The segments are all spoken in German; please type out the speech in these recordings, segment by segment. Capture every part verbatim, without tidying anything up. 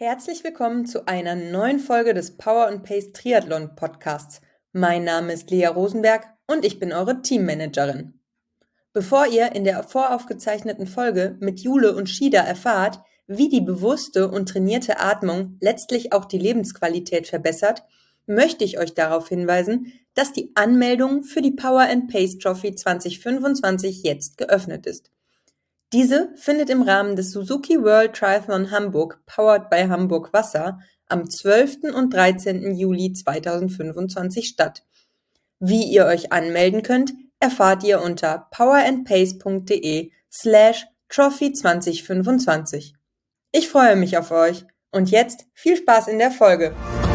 Herzlich willkommen zu einer neuen Folge des Power and Pace Triathlon Podcasts. Mein Name ist Lea Rosenberg und ich bin eure Teammanagerin. Bevor ihr in der voraufgezeichneten Folge mit Jule und Shida erfahrt, wie die bewusste und trainierte Atmung letztlich auch die Lebensqualität verbessert, möchte ich euch darauf hinweisen, dass die Anmeldung für die Power and Pace Trophy zwanzig fünfundzwanzig jetzt geöffnet ist. Diese findet im Rahmen des Suzuki World Triathlon Hamburg Powered by Hamburg Wasser am zwölften und dreizehnten Juli zweitausendfünfundzwanzig statt. Wie ihr euch anmelden könnt, erfahrt ihr unter powerandpace.de slash trophy zwanzig fünfundzwanzig. Ich freue mich auf euch und jetzt viel Spaß in der Folge.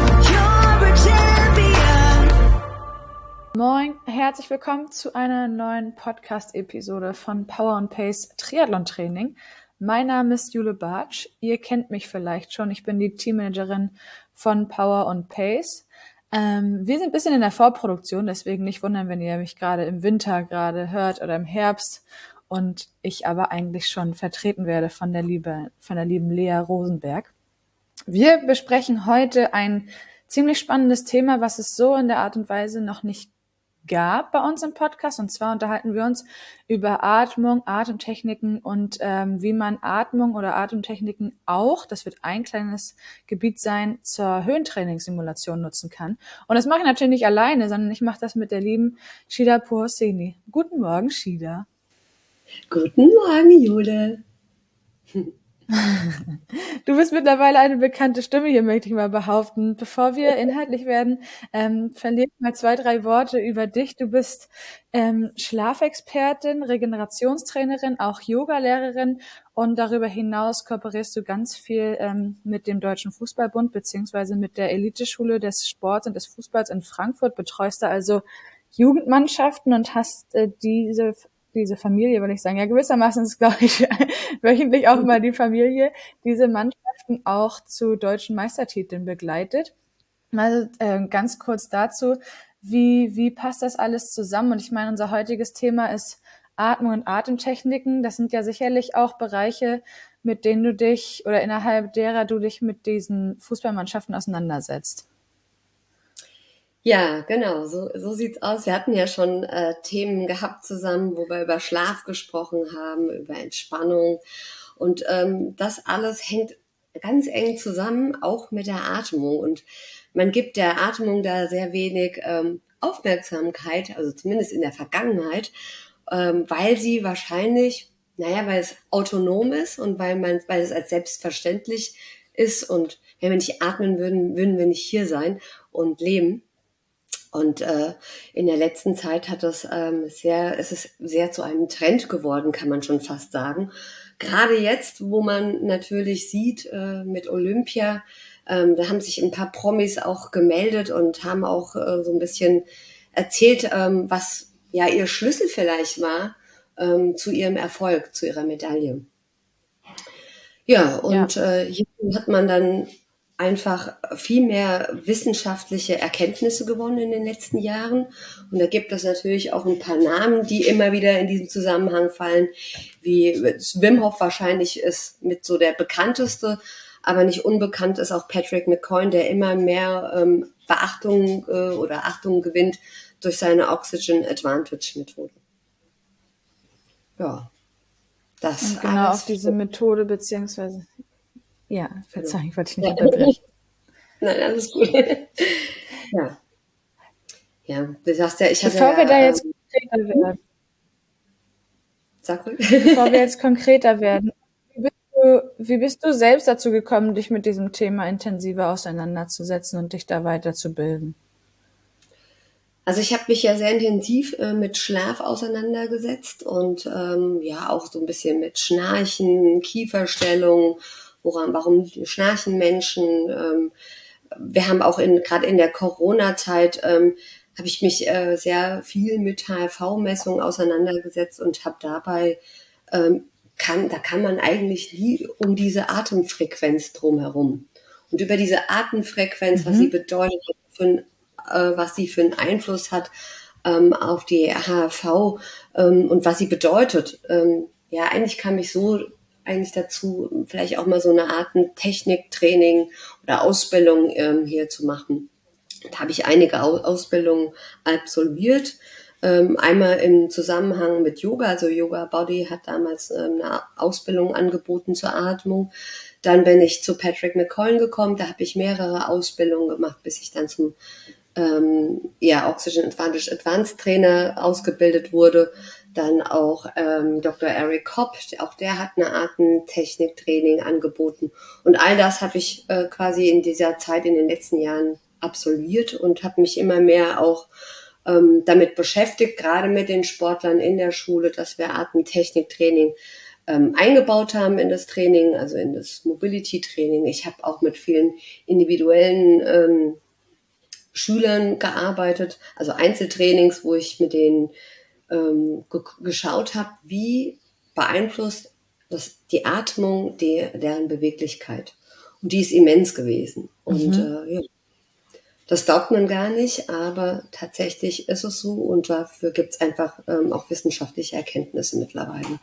Moin, herzlich willkommen zu einer neuen Podcast-Episode von Power and Pace Triathlon Training. Mein Name ist Jule Bartsch. Ihr kennt mich vielleicht schon. Ich bin die Teammanagerin von Power and Pace. Ähm, wir sind ein bisschen in der Vorproduktion, deswegen nicht wundern, wenn ihr mich gerade im Winter gerade hört oder im Herbst und ich aber eigentlich schon vertreten werde von der liebe, von der lieben Lea Rosenberg. Wir besprechen heute ein ziemlich spannendes Thema, was es so in der Art und Weise noch nicht gab bei uns im Podcast. Und zwar unterhalten wir uns über Atmung, Atemtechniken und ähm, wie man Atmung oder Atemtechniken auch, das wird ein kleines Gebiet sein, zur Höhentrainingssimulation nutzen kann. Und das mache ich natürlich nicht alleine, sondern ich mache das mit der lieben Shida Pohoseni. Guten Morgen, Shida. Guten Morgen, Jule. Du bist mittlerweile eine bekannte Stimme hier, möchte ich mal behaupten. Bevor wir inhaltlich werden, ähm, verliere ich mal zwei, drei Worte über dich. Du bist ähm, Schlafexpertin, Regenerationstrainerin, auch Yogalehrerin und darüber hinaus kooperierst du ganz viel ähm, mit dem Deutschen Fußballbund beziehungsweise mit der Eliteschule des Sports und des Fußballs in Frankfurt. Betreust da also Jugendmannschaften und hast äh, diese diese Familie, würde ich sagen, ja gewissermaßen ist, glaube ich, wöchentlich auch immer die Familie, diese Mannschaften auch zu deutschen Meistertiteln begleitet. Also äh, ganz kurz dazu, wie wie passt das alles zusammen? Und ich meine, unser heutiges Thema ist Atmung und Atemtechniken. Das sind ja sicherlich auch Bereiche, mit denen du dich oder innerhalb derer du dich mit diesen Fußballmannschaften auseinandersetzt. Ja, genau, so, so sieht's aus. Wir hatten ja schon äh, Themen gehabt zusammen, wo wir über Schlaf gesprochen haben, über Entspannung. Und ähm, das alles hängt ganz eng zusammen, auch mit der Atmung. Und man gibt der Atmung da sehr wenig ähm, Aufmerksamkeit, also zumindest in der Vergangenheit, ähm, weil sie wahrscheinlich, naja, weil es autonom ist und weil man, weil es als selbstverständlich ist. Und wenn wir nicht atmen würden, würden wir nicht hier sein und leben. Und äh, in der letzten Zeit hat das ähm, sehr, es ist sehr zu einem Trend geworden, kann man schon fast sagen. Gerade jetzt, wo man natürlich sieht äh, mit Olympia, ähm, da haben sich ein paar Promis auch gemeldet und haben auch äh, so ein bisschen erzählt, ähm, was ja ihr Schlüssel vielleicht war ähm, zu ihrem Erfolg, zu ihrer Medaille. Ja, und ja. Äh, hier hat man dann einfach viel mehr wissenschaftliche Erkenntnisse gewonnen in den letzten Jahren. Und da gibt es natürlich auch ein paar Namen, die immer wieder in diesem Zusammenhang fallen, wie Wim Hof wahrscheinlich ist mit so der bekannteste, aber nicht unbekannt ist auch Patrick McCoy, der immer mehr ähm, Beachtung äh, oder Achtung gewinnt durch seine Oxygen Advantage Methode. Ja, das Und genau alles auf diese Methode beziehungsweise Ja, Verzeihung, ich wollte dich nicht ja. unterbrechen. Nein, alles gut. ja. Ja, du sagst ja, ich hatte Bevor ja, wir da jetzt ähm, konkreter werden, sag ruhig. bevor wir jetzt konkreter werden, wie bist, du, wie bist du selbst dazu gekommen, dich mit diesem Thema intensiver auseinanderzusetzen und dich da weiterzubilden? Also ich habe mich ja sehr intensiv äh, mit Schlaf auseinandergesetzt und ähm, ja auch so ein bisschen mit Schnarchen, Kieferstellung, woran, warum schnarchen Menschen. Ähm, wir haben auch in gerade in der Corona-Zeit ähm, habe ich mich äh, sehr viel mit H R V-Messungen auseinandergesetzt und habe dabei ähm, kann da kann man eigentlich nie um diese Atemfrequenz drumherum. Und über diese Atemfrequenz, Mhm. was sie bedeutet, für ein was sie für einen Einfluss hat ähm, auf die H R V ähm, und was sie bedeutet. Ähm, ja, eigentlich kam ich so eigentlich dazu, vielleicht auch mal so eine Art ein Techniktraining oder Ausbildung ähm, hier zu machen. Da habe ich einige Ausbildungen absolviert. Ähm, einmal im Zusammenhang mit Yoga, also Yoga Body hat damals ähm, eine Ausbildung angeboten zur Atmung. Dann bin ich zu Patrick McCollum gekommen, da habe ich mehrere Ausbildungen gemacht, bis ich dann zum ähm, ja, Oxygen Advantage Advanced Trainer ausgebildet wurde. Dann auch ähm, Doktor Eric Kopp, auch der hat eine Art ein Techniktraining angeboten. Und all das habe ich äh, quasi in dieser Zeit, in den letzten Jahren absolviert und habe mich immer mehr auch ähm, damit beschäftigt, gerade mit den Sportlern in der Schule, dass wir Atemtechniktraining ähm, eingebaut haben in das Training, also in das Mobility-Training. Ich habe auch mit vielen individuellen ähm, Schülern gearbeitet, also Einzeltrainings, wo ich mit denen ähm, ge- geschaut habe, wie beeinflusst das, die Atmung die, deren Beweglichkeit. Und die ist immens gewesen. Und Mhm. äh, ja, das glaubt man gar nicht, aber tatsächlich ist es so und dafür gibt es einfach ähm, auch wissenschaftliche Erkenntnisse mittlerweile.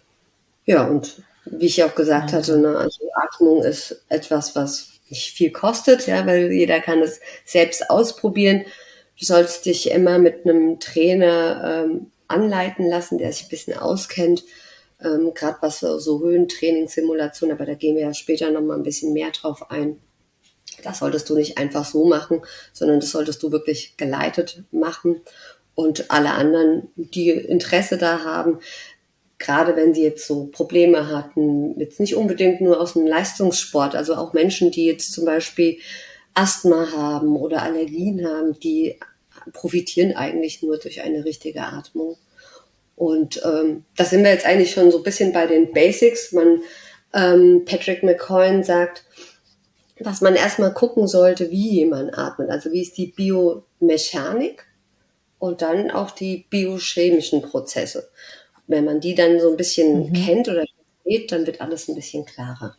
Ja, und wie ich auch gesagt hatte, Wahnsinn. ne, also Atmung ist etwas, was nicht viel kostet, ja, weil jeder kann es selbst ausprobieren. Du solltest dich immer mit einem Trainer ähm, anleiten lassen, der sich ein bisschen auskennt, ähm, gerade was so, so Höhentrainingssimulation, aber da gehen wir ja später nochmal ein bisschen mehr drauf ein. Das solltest du nicht einfach so machen, sondern das solltest du wirklich geleitet machen. Und alle anderen, die Interesse da haben, gerade wenn sie jetzt so Probleme hatten, jetzt nicht unbedingt nur aus dem Leistungssport, also auch Menschen, die jetzt zum Beispiel Asthma haben oder Allergien haben, die profitieren eigentlich nur durch eine richtige Atmung. Und ähm, da sind wir jetzt eigentlich schon so ein bisschen bei den Basics. Man, ähm, Patrick McCollum sagt, dass man erstmal gucken sollte, wie jemand atmet. Also wie ist die Biomechanik und dann auch die biochemischen Prozesse. Wenn man die dann so ein bisschen Mhm. kennt oder versteht, dann wird alles ein bisschen klarer.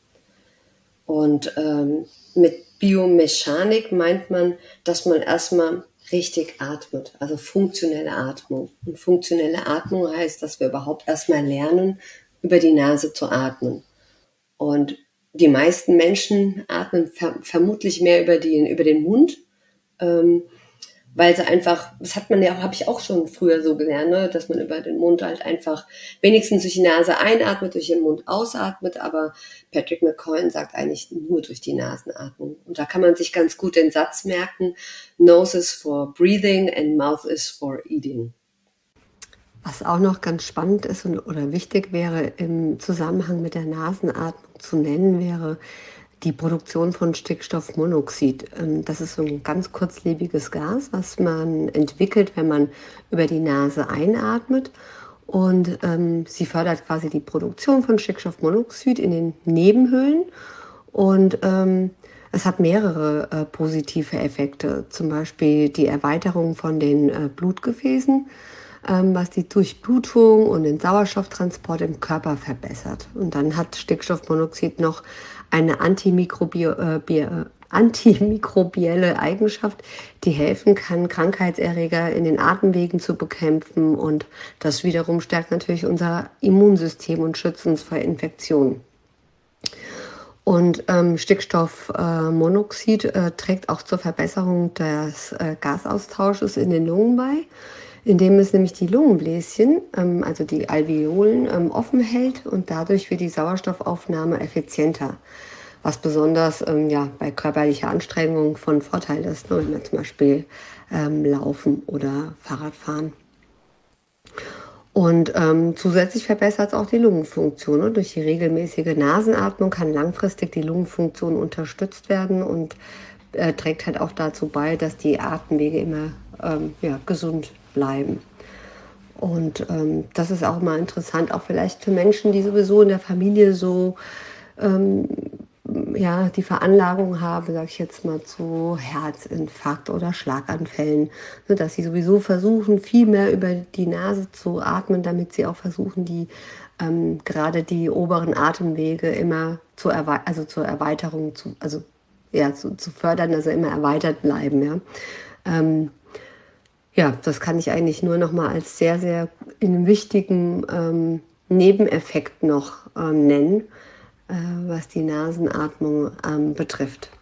Und ähm, mit Biomechanik meint man, dass man erstmal richtig atmet, also funktionelle Atmung. Und funktionelle Atmung heißt, dass wir überhaupt erstmal lernen, über die Nase zu atmen. Und die meisten Menschen atmen ver- vermutlich mehr über, die, über den Mund, ähm, weil sie einfach, das hat man ja, habe ich auch schon früher so gelernt, ne, dass man über den Mund halt einfach wenigstens durch die Nase einatmet, durch den Mund ausatmet, aber Patrick McCollum sagt eigentlich nur durch die Nasenatmung. Und da kann man sich ganz gut den Satz merken, Nose is for breathing and mouth is for eating. Was auch noch ganz spannend ist und, oder wichtig wäre im Zusammenhang mit der Nasenatmung zu nennen, wäre die Produktion von Stickstoffmonoxid. Das ist so ein ganz kurzlebiges Gas, was man entwickelt, wenn man über die Nase einatmet. Und ähm, sie fördert quasi die Produktion von Stickstoffmonoxid in den Nebenhöhlen. Und ähm, es hat mehrere äh, positive Effekte, zum Beispiel die Erweiterung von den äh, Blutgefäßen, ähm, was die Durchblutung und den Sauerstofftransport im Körper verbessert. Und dann hat Stickstoffmonoxid noch eine Antimikrobio, äh, Bi- antimikrobielle Eigenschaft, die helfen kann, Krankheitserreger in den Atemwegen zu bekämpfen. Und das wiederum stärkt natürlich unser Immunsystem und schützt uns vor Infektionen. Und ähm, Stickstoffmonoxid äh, trägt auch zur Verbesserung des äh, Gasaustausches in den Lungen bei, indem es nämlich die Lungenbläschen, ähm, also die Alveolen, ähm, offen hält und dadurch wird die Sauerstoffaufnahme effizienter, was besonders ähm, ja, bei körperlicher Anstrengung von Vorteil ist, ne, wenn wir zum Beispiel ähm, laufen oder Fahrrad fahren. Und ähm, zusätzlich verbessert es auch die Lungenfunktion. Und durch die regelmäßige Nasenatmung kann langfristig die Lungenfunktion unterstützt werden und äh, trägt halt auch dazu bei, dass die Atemwege immer ähm, ja, gesund bleiben. Und ähm, das ist auch mal interessant, auch vielleicht für Menschen, die sowieso in der Familie so ähm, ja, die Veranlagung haben, sage ich jetzt mal, zu Herzinfarkt oder Schlaganfällen, ne, dass sie sowieso versuchen, viel mehr über die Nase zu atmen, damit sie auch versuchen, die ähm, gerade die oberen Atemwege immer zu erwe- also zur Erweiterung, zu, also ja, zu, zu fördern, dass sie immer erweitert bleiben. Ja. Ähm, ja, das kann ich eigentlich nur noch mal als sehr, sehr in einem wichtigen ähm, Nebeneffekt noch ähm, nennen, äh, was die Nasenatmung ähm, betrifft.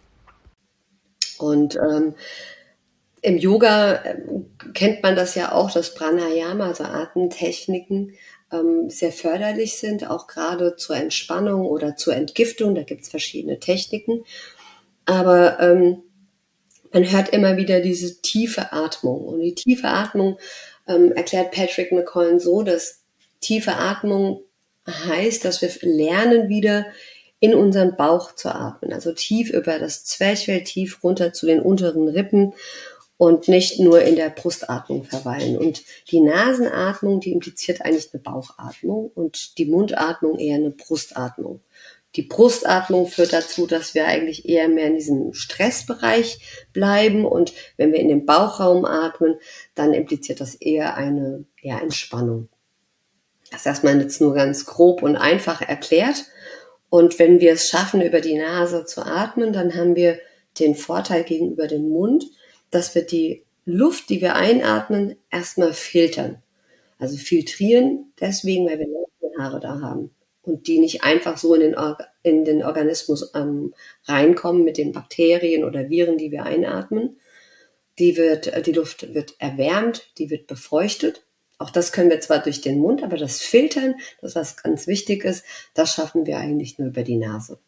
Und ähm, im Yoga äh, kennt man das ja auch, dass Pranayama, also Atemtechniken, ähm, sehr förderlich sind, auch gerade zur Entspannung oder zur Entgiftung. Da gibt es verschiedene Techniken. Aber ähm, man hört immer wieder diese tiefe Atmung. Und die tiefe Atmung ähm, erklärt Patrick McCoy so, dass tiefe Atmung heißt, dass wir lernen, wieder in unseren Bauch zu atmen. Also tief über das Zwerchfell, tief runter zu den unteren Rippen und nicht nur in der Brustatmung verweilen. Und die Nasenatmung, die impliziert eigentlich eine Bauchatmung und die Mundatmung eher eine Brustatmung. Die Brustatmung führt dazu, dass wir eigentlich eher mehr in diesem Stressbereich bleiben. Und wenn wir in den Bauchraum atmen, dann impliziert das eher eine eher Entspannung. Das ist erstmal jetzt nur ganz grob und einfach erklärt. Und wenn wir es schaffen, über die Nase zu atmen, dann haben wir den Vorteil gegenüber dem Mund, dass wir die Luft, die wir einatmen, erstmal filtern. Also filtrieren deswegen, weil wir Nasenhaare da haben und die nicht einfach so in den, Or- in den Organismus ähm, reinkommen mit den Bakterien oder Viren, die wir einatmen. Die wird, die Luft wird erwärmt, die wird befeuchtet. Auch das können wir zwar durch den Mund, aber das Filtern, das was ganz wichtig ist, das schaffen wir eigentlich nur über die Nase.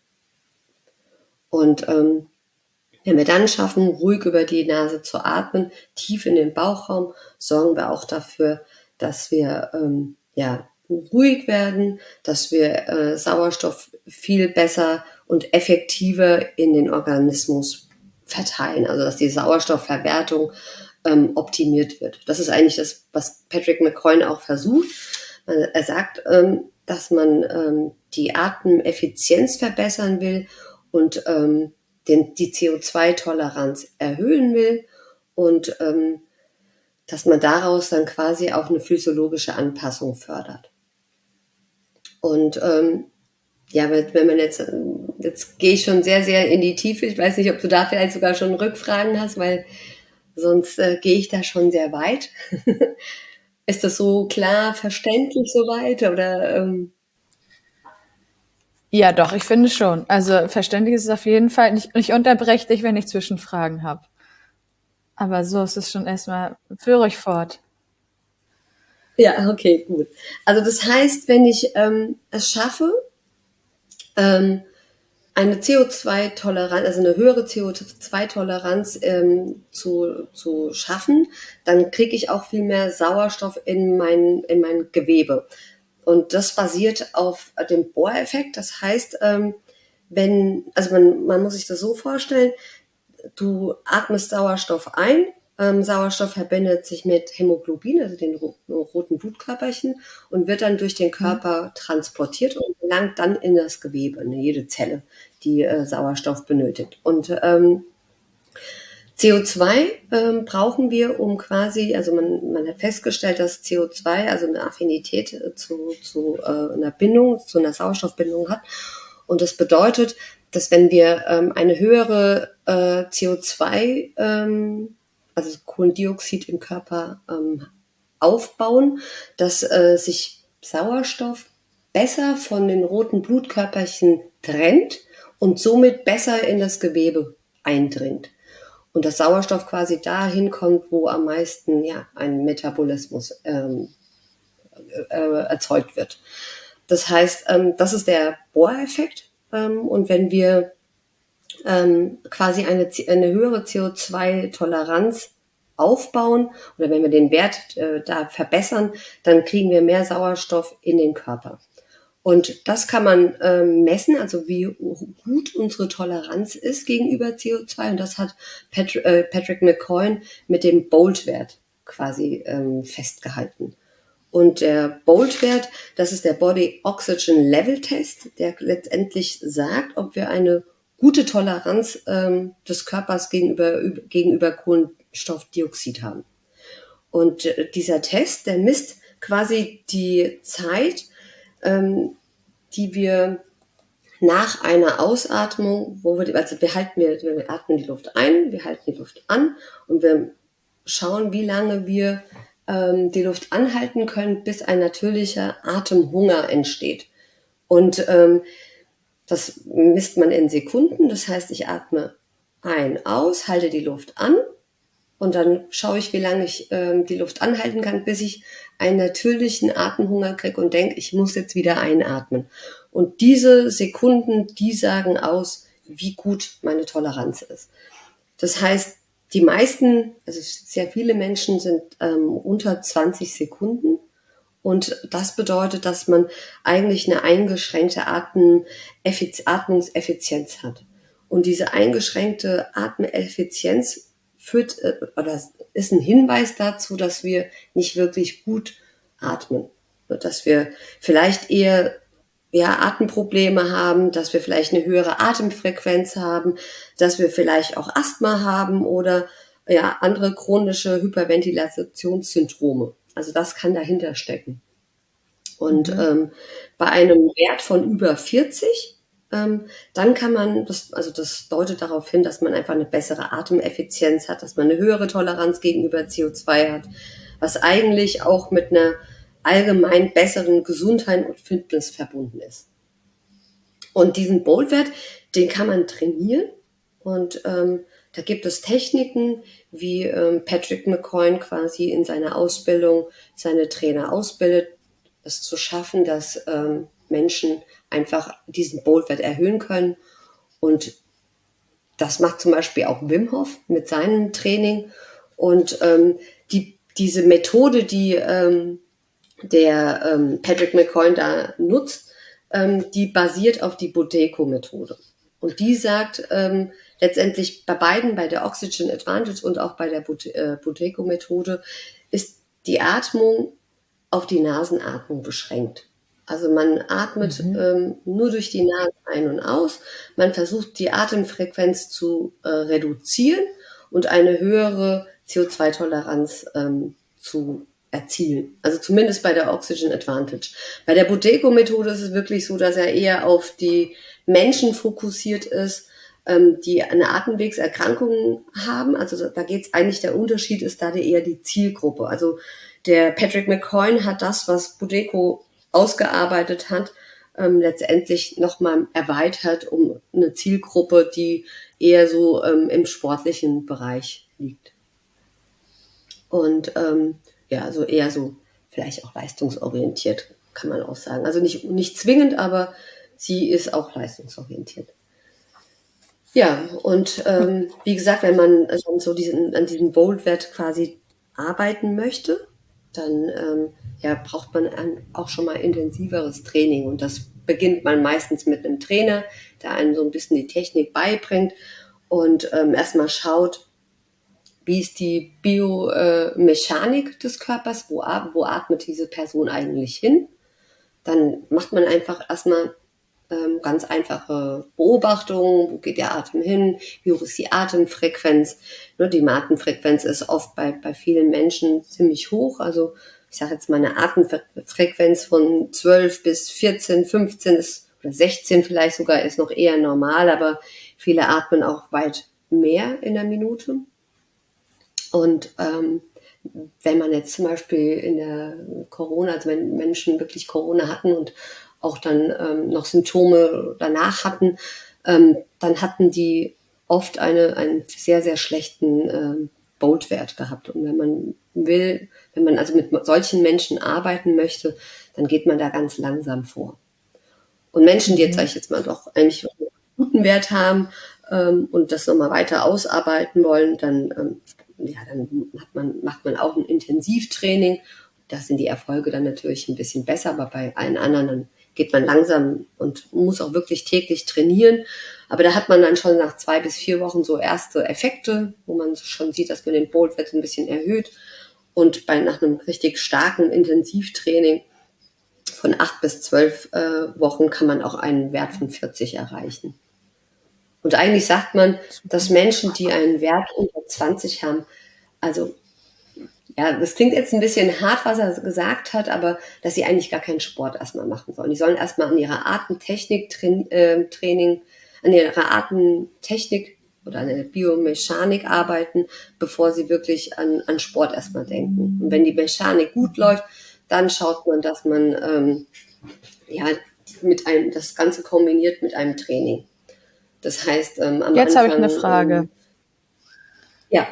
Und ähm, wenn wir dann schaffen, ruhig über die Nase zu atmen, tief in den Bauchraum, sorgen wir auch dafür, dass wir ähm, ja ruhig werden, dass wir äh, Sauerstoff viel besser und effektiver in den Organismus verteilen, also dass die Sauerstoffverwertung ähm, optimiert wird. Das ist eigentlich das, was Patrick McCoy auch versucht. Er sagt, ähm, dass man ähm, die Atemeffizienz verbessern will und ähm, den, die C O zwei Toleranz erhöhen will und ähm, dass man daraus dann quasi auch eine physiologische Anpassung fördert. Und ähm, ja, wenn man jetzt, jetzt gehe ich schon sehr, sehr in die Tiefe. Ich weiß nicht, ob du da vielleicht sogar schon Rückfragen hast, weil sonst äh, gehe ich da schon sehr weit. Ist das so klar verständlich soweit oder? Ähm Ja, doch, ich finde schon. Also verständlich ist es auf jeden Fall. Ich, ich unterbreche dich, wenn ich Zwischenfragen habe. Aber so ist es schon erstmal. Führe euch fort. Ja, okay, gut. Also das heißt, wenn ich ähm, es schaffe, ähm, eine C O zwei Toleranz, also eine höhere C O zwei Toleranz ähm, zu, zu schaffen, dann kriege ich auch viel mehr Sauerstoff in mein, in mein Gewebe. Und das basiert auf dem Bohr-Effekt. Das heißt, ähm, wenn, also man, man muss sich das so vorstellen, du atmest Sauerstoff ein, ähm, Sauerstoff verbindet sich mit Hämoglobin, also den ro- roten Blutkörperchen, und wird dann durch den Körper transportiert und gelangt dann in das Gewebe, in jede Zelle, die äh, Sauerstoff benötigt. Und ähm, C O zwei ähm, brauchen wir, um quasi, also man, man hat festgestellt, dass C O zwei also eine Affinität äh, zu, zu äh, einer Bindung, zu einer Sauerstoffbindung hat. Und das bedeutet, dass wenn wir ähm, eine höhere äh, C O zwei, ähm, also Kohlendioxid im Körper ähm, aufbauen, dass äh, sich Sauerstoff besser von den roten Blutkörperchen trennt und somit besser in das Gewebe eindringt. Und das Sauerstoff quasi dahin kommt, wo am meisten ja, ein Metabolismus ähm, äh, erzeugt wird. Das heißt, ähm, das ist der Bohr-Effekt. Ähm, und wenn wir ähm, quasi eine, eine höhere C O zwei Toleranz aufbauen oder wenn wir den Wert äh, da verbessern, dann kriegen wir mehr Sauerstoff in den Körper. Und das kann man ähm, messen, also wie gut unsere Toleranz ist gegenüber C O zwei. Und das hat Pat, äh, Patrick McCoy mit dem Bolt-Wert quasi ähm, festgehalten. Und der Bolt-Wert, das ist der Body Oxygen Level Test, der letztendlich sagt, ob wir eine gute Toleranz ähm, des Körpers gegenüber, gegenüber Kohlenstoffdioxid haben. Und äh, dieser Test, der misst quasi die Zeit, ähm, die wir nach einer Ausatmung, wo wir, also wir halten, wir, wir atmen die Luft ein, wir halten die Luft an und wir schauen, wie lange wir ähm, die Luft anhalten können, bis ein natürlicher Atemhunger entsteht. Und ähm, das misst man in Sekunden. Das heißt, ich atme ein, aus, halte die Luft an und dann schaue ich, wie lange ich ähm, die Luft anhalten kann, bis ich einen natürlichen Atemhunger kriege und denke, ich muss jetzt wieder einatmen. Und diese Sekunden, die sagen aus, wie gut meine Toleranz ist. Das heißt, die meisten, also sehr viele Menschen sind ähm, unter zwanzig Sekunden. Und das bedeutet, dass man eigentlich eine eingeschränkte Atemeffiz- Atmungseffizienz hat. Und diese eingeschränkte Atemeffizienz führt äh, oder ist ein Hinweis dazu, dass wir nicht wirklich gut atmen. Dass wir vielleicht eher ja, Atemprobleme haben, dass wir vielleicht eine höhere Atemfrequenz haben, dass wir vielleicht auch Asthma haben oder ja, andere chronische Hyperventilationssyndrome. Also das kann dahinter stecken. Und mhm. ähm, bei einem Wert von über vierzig, ähm, dann kann man, das, also das deutet darauf hin, dass man einfach eine bessere Atemeffizienz hat, dass man eine höhere Toleranz gegenüber C O zwei hat, was eigentlich auch mit einer allgemein besseren Gesundheit und Fitness verbunden ist. Und diesen Bolt-Wert, den kann man trainieren und ähm, da gibt es Techniken, wie ähm, Patrick McCoy quasi in seiner Ausbildung seine Trainer ausbildet, es zu schaffen, dass ähm, Menschen einfach diesen Bolt-Wert erhöhen können. Und das macht zum Beispiel auch Wim Hof mit seinem Training. Und ähm, die, diese Methode, die ähm, der ähm, Patrick McCoy da nutzt, ähm, die basiert auf die Buteyko-Methode. Und die sagt ähm, letztendlich bei beiden, bei der Oxygen Advantage und auch bei der Buteyko-Methode, ist die Atmung auf die Nasenatmung beschränkt. Also man atmet mhm. ähm, nur durch die Nase ein und aus. Man versucht die Atemfrequenz zu äh, reduzieren und eine höhere C O zwei Toleranz ähm, zu erzielen. Also zumindest bei der Oxygen Advantage. Bei der Buteyko-Methode ist es wirklich so, dass er eher auf die Menschen fokussiert ist, ähm, die eine Atemwegserkrankung haben. Also da geht es eigentlich, der Unterschied ist da eher die Zielgruppe. Also der Patrick McCoy hat das, was Buteyko ausgearbeitet hat, ähm, letztendlich nochmal erweitert um eine Zielgruppe, die eher so ähm, im sportlichen Bereich liegt. Und ähm, ja, also eher so vielleicht auch leistungsorientiert, kann man auch sagen. Also nicht, nicht zwingend, aber sie ist auch leistungsorientiert. Ja, und ähm, wie gesagt, wenn man also so diesen, an diesem Bolt-Wert quasi arbeiten möchte, dann ähm, ja, braucht man ein, auch schon mal intensiveres Training. Und das beginnt man meistens mit einem Trainer, der einem so ein bisschen die Technik beibringt und ähm, erstmal schaut, wie ist die Biomechanik des Körpers, wo, wo atmet diese Person eigentlich hin. Dann macht man einfach erstmal ähm, ganz einfache Beobachtungen, wo geht der Atem hin, wie hoch ist die Atemfrequenz. Ne, die Atemfrequenz ist oft bei, bei vielen Menschen ziemlich hoch, also ich sage jetzt mal eine Atemfrequenz von zwölf bis vierzehn, fünfzehn ist, oder sechzehn vielleicht sogar ist noch eher normal, aber viele atmen auch weit mehr in der Minute. Und ähm, wenn man jetzt zum Beispiel in der Corona, also wenn Menschen wirklich Corona hatten und auch dann ähm, noch Symptome danach hatten, ähm, dann hatten die oft eine, einen sehr, sehr schlechten ähm, Bolt-Wert gehabt. Und wenn man will, wenn man also mit solchen Menschen arbeiten möchte, dann geht man da ganz langsam vor. Und Menschen, die jetzt, sag ich jetzt mal, doch eigentlich einen guten Wert haben ähm, und das nochmal weiter ausarbeiten wollen, dann ähm, ja, dann hat man, macht man auch ein Intensivtraining. Da sind die Erfolge dann natürlich ein bisschen besser, aber bei allen anderen dann geht man langsam und muss auch wirklich täglich trainieren. Aber da hat man dann schon nach zwei bis vier Wochen so erste Effekte, wo man schon sieht, dass man den Bolt-Wert ein bisschen erhöht. Und bei, nach einem richtig starken Intensivtraining von acht bis zwölf äh, Wochen kann man auch einen Wert von vierzig erreichen. Und eigentlich sagt man, dass Menschen, die einen Wert unter zwanzig haben, also ja, das klingt jetzt ein bisschen hart, was er gesagt hat, aber dass sie eigentlich gar keinen Sport erstmal machen sollen. Die sollen erstmal an ihrer Atemtechnik Training, äh, Training, an ihrer Atemtechnik oder an der Biomechanik arbeiten, bevor sie wirklich an, an Sport erstmal denken. Und wenn die Mechanik gut läuft, dann schaut man, dass man ähm, ja mit einem das Ganze kombiniert mit einem Training. Das heißt, ähm, am Jetzt habe ich Anfang, eine Frage. Ähm, ja.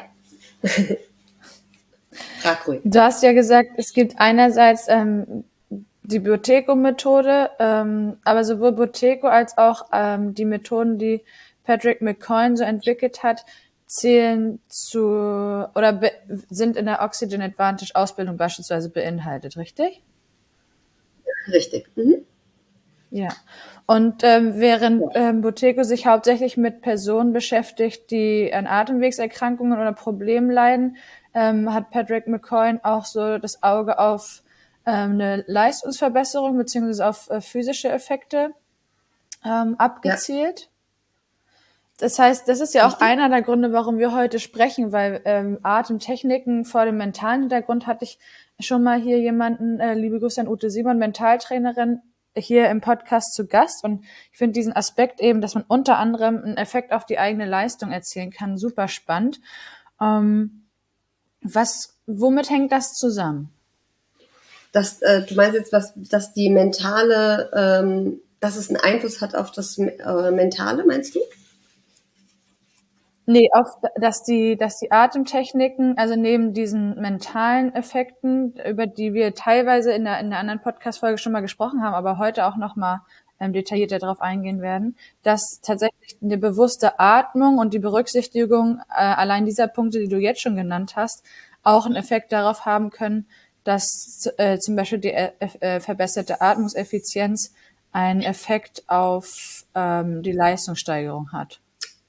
Frag ruhig. Du hast ja gesagt, es gibt einerseits ähm, die Buteyko-Methode, ähm, aber sowohl Buteyko als auch ähm, die Methoden, die Patrick McCoy so entwickelt hat, zählen zu oder be, sind in der Oxygen Advantage Ausbildung beispielsweise beinhaltet, richtig? Richtig. Mhm. Ja. Und ähm, während ähm, Buteyko sich hauptsächlich mit Personen beschäftigt, die an Atemwegserkrankungen oder Problemen leiden, ähm, hat Patrick McCoy auch so das Auge auf ähm, eine Leistungsverbesserung beziehungsweise auf äh, physische Effekte ähm, abgezielt. Ja. Das heißt, das ist ja auch Richtig. einer der Gründe, warum wir heute sprechen, weil ähm, Atemtechniken vor dem mentalen Hintergrund hatte ich schon mal hier jemanden, äh, liebe Grüße an Ute Simon, Mentaltrainerin, hier im Podcast zu Gast. Und ich finde diesen Aspekt eben, dass man unter anderem einen Effekt auf die eigene Leistung erzielen kann, super spannend. Ähm, was, womit hängt das zusammen? Das, äh, du meinst jetzt, was, dass die mentale, ähm, dass es einen Einfluss hat auf das äh, Mentale, meinst du? Nee, auf, dass die, dass die Atemtechniken, also neben diesen mentalen Effekten, über die wir teilweise in der, in der anderen Podcast-Folge schon mal gesprochen haben, aber heute auch noch mal ähm, detaillierter darauf eingehen werden, dass tatsächlich eine bewusste Atmung und die Berücksichtigung äh, allein dieser Punkte, die du jetzt schon genannt hast, auch einen Effekt darauf haben können, dass äh, zum Beispiel die äh, äh, verbesserte Atmungseffizienz einen Effekt auf ähm, die Leistungssteigerung hat.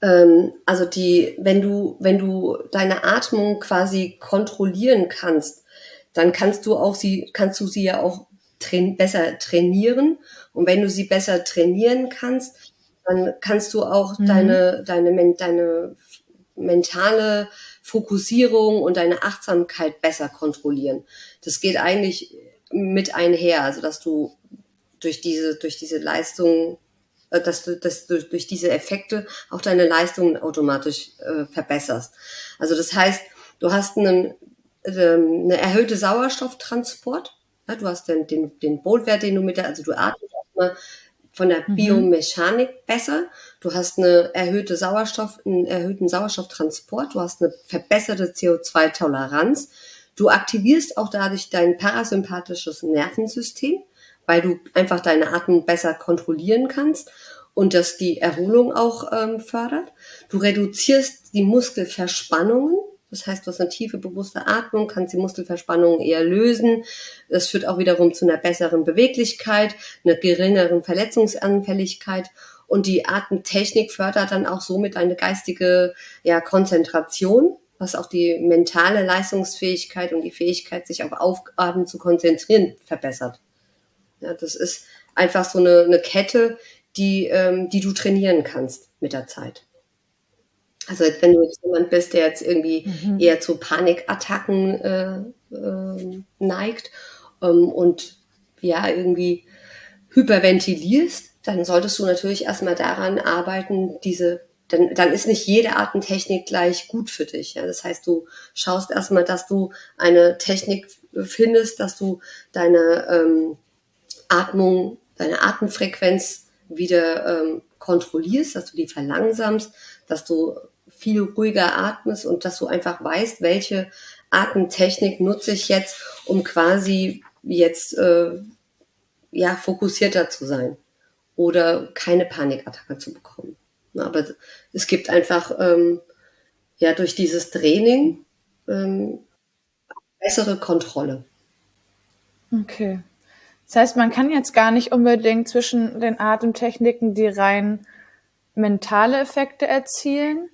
Also die, wenn du, wenn du deine Atmung quasi kontrollieren kannst, dann kannst du auch sie, kannst du sie ja auch train, besser trainieren. Und wenn du sie besser trainieren kannst, dann kannst du auch mhm. deine, deine, deine mentale Fokussierung und deine Achtsamkeit besser kontrollieren. Das geht eigentlich mit einher, also dass du durch diese, durch diese Leistung dass du, dass du durch diese Effekte auch deine Leistungen automatisch äh, verbesserst. Also das heißt, du hast einen, ähm, eine erhöhte Sauerstofftransport. Ja, du hast den, den, den Boltwert, den du mit der, also du atmest erstmal von der mhm. Biomechanik besser. Du hast eine erhöhte Sauerstoff, einen erhöhten Sauerstofftransport. Du hast eine verbesserte C O zwei Toleranz. Du aktivierst auch dadurch dein parasympathisches Nervensystem, weil du einfach deine Atmung besser kontrollieren kannst und das die Erholung auch ähm, fördert. Du reduzierst die Muskelverspannungen, das heißt, du hast eine tiefe, bewusste Atmung, kannst die Muskelverspannungen eher lösen. Das führt auch wiederum zu einer besseren Beweglichkeit, einer geringeren Verletzungsanfälligkeit und die Atemtechnik fördert dann auch somit eine geistige ja, Konzentration, was auch die mentale Leistungsfähigkeit und die Fähigkeit, sich auf Aufgaben zu konzentrieren, verbessert. Ja, das ist einfach so eine, eine Kette, die, ähm, die du trainieren kannst mit der Zeit. Also wenn du jetzt jemand bist, der jetzt irgendwie mhm. eher zu Panikattacken äh, äh, neigt ähm, und ja irgendwie hyperventilierst, dann solltest du natürlich erstmal daran arbeiten, diese, dann, dann ist nicht jede Atemtechnik gleich gut für dich. Ja? Das heißt, du schaust erstmal, dass du eine Technik findest, dass du deine ähm, Atmung, deine Atemfrequenz wieder ähm, kontrollierst, dass du die verlangsamst, dass du viel ruhiger atmest und dass du einfach weißt, welche Atemtechnik nutze ich jetzt, um quasi jetzt äh, ja fokussierter zu sein oder keine Panikattacke zu bekommen. Aber es gibt einfach ähm, ja durch dieses Training ähm, bessere Kontrolle. Okay. Das heißt, man kann jetzt gar nicht unbedingt zwischen den Atemtechniken, die rein mentale Effekte erzielen,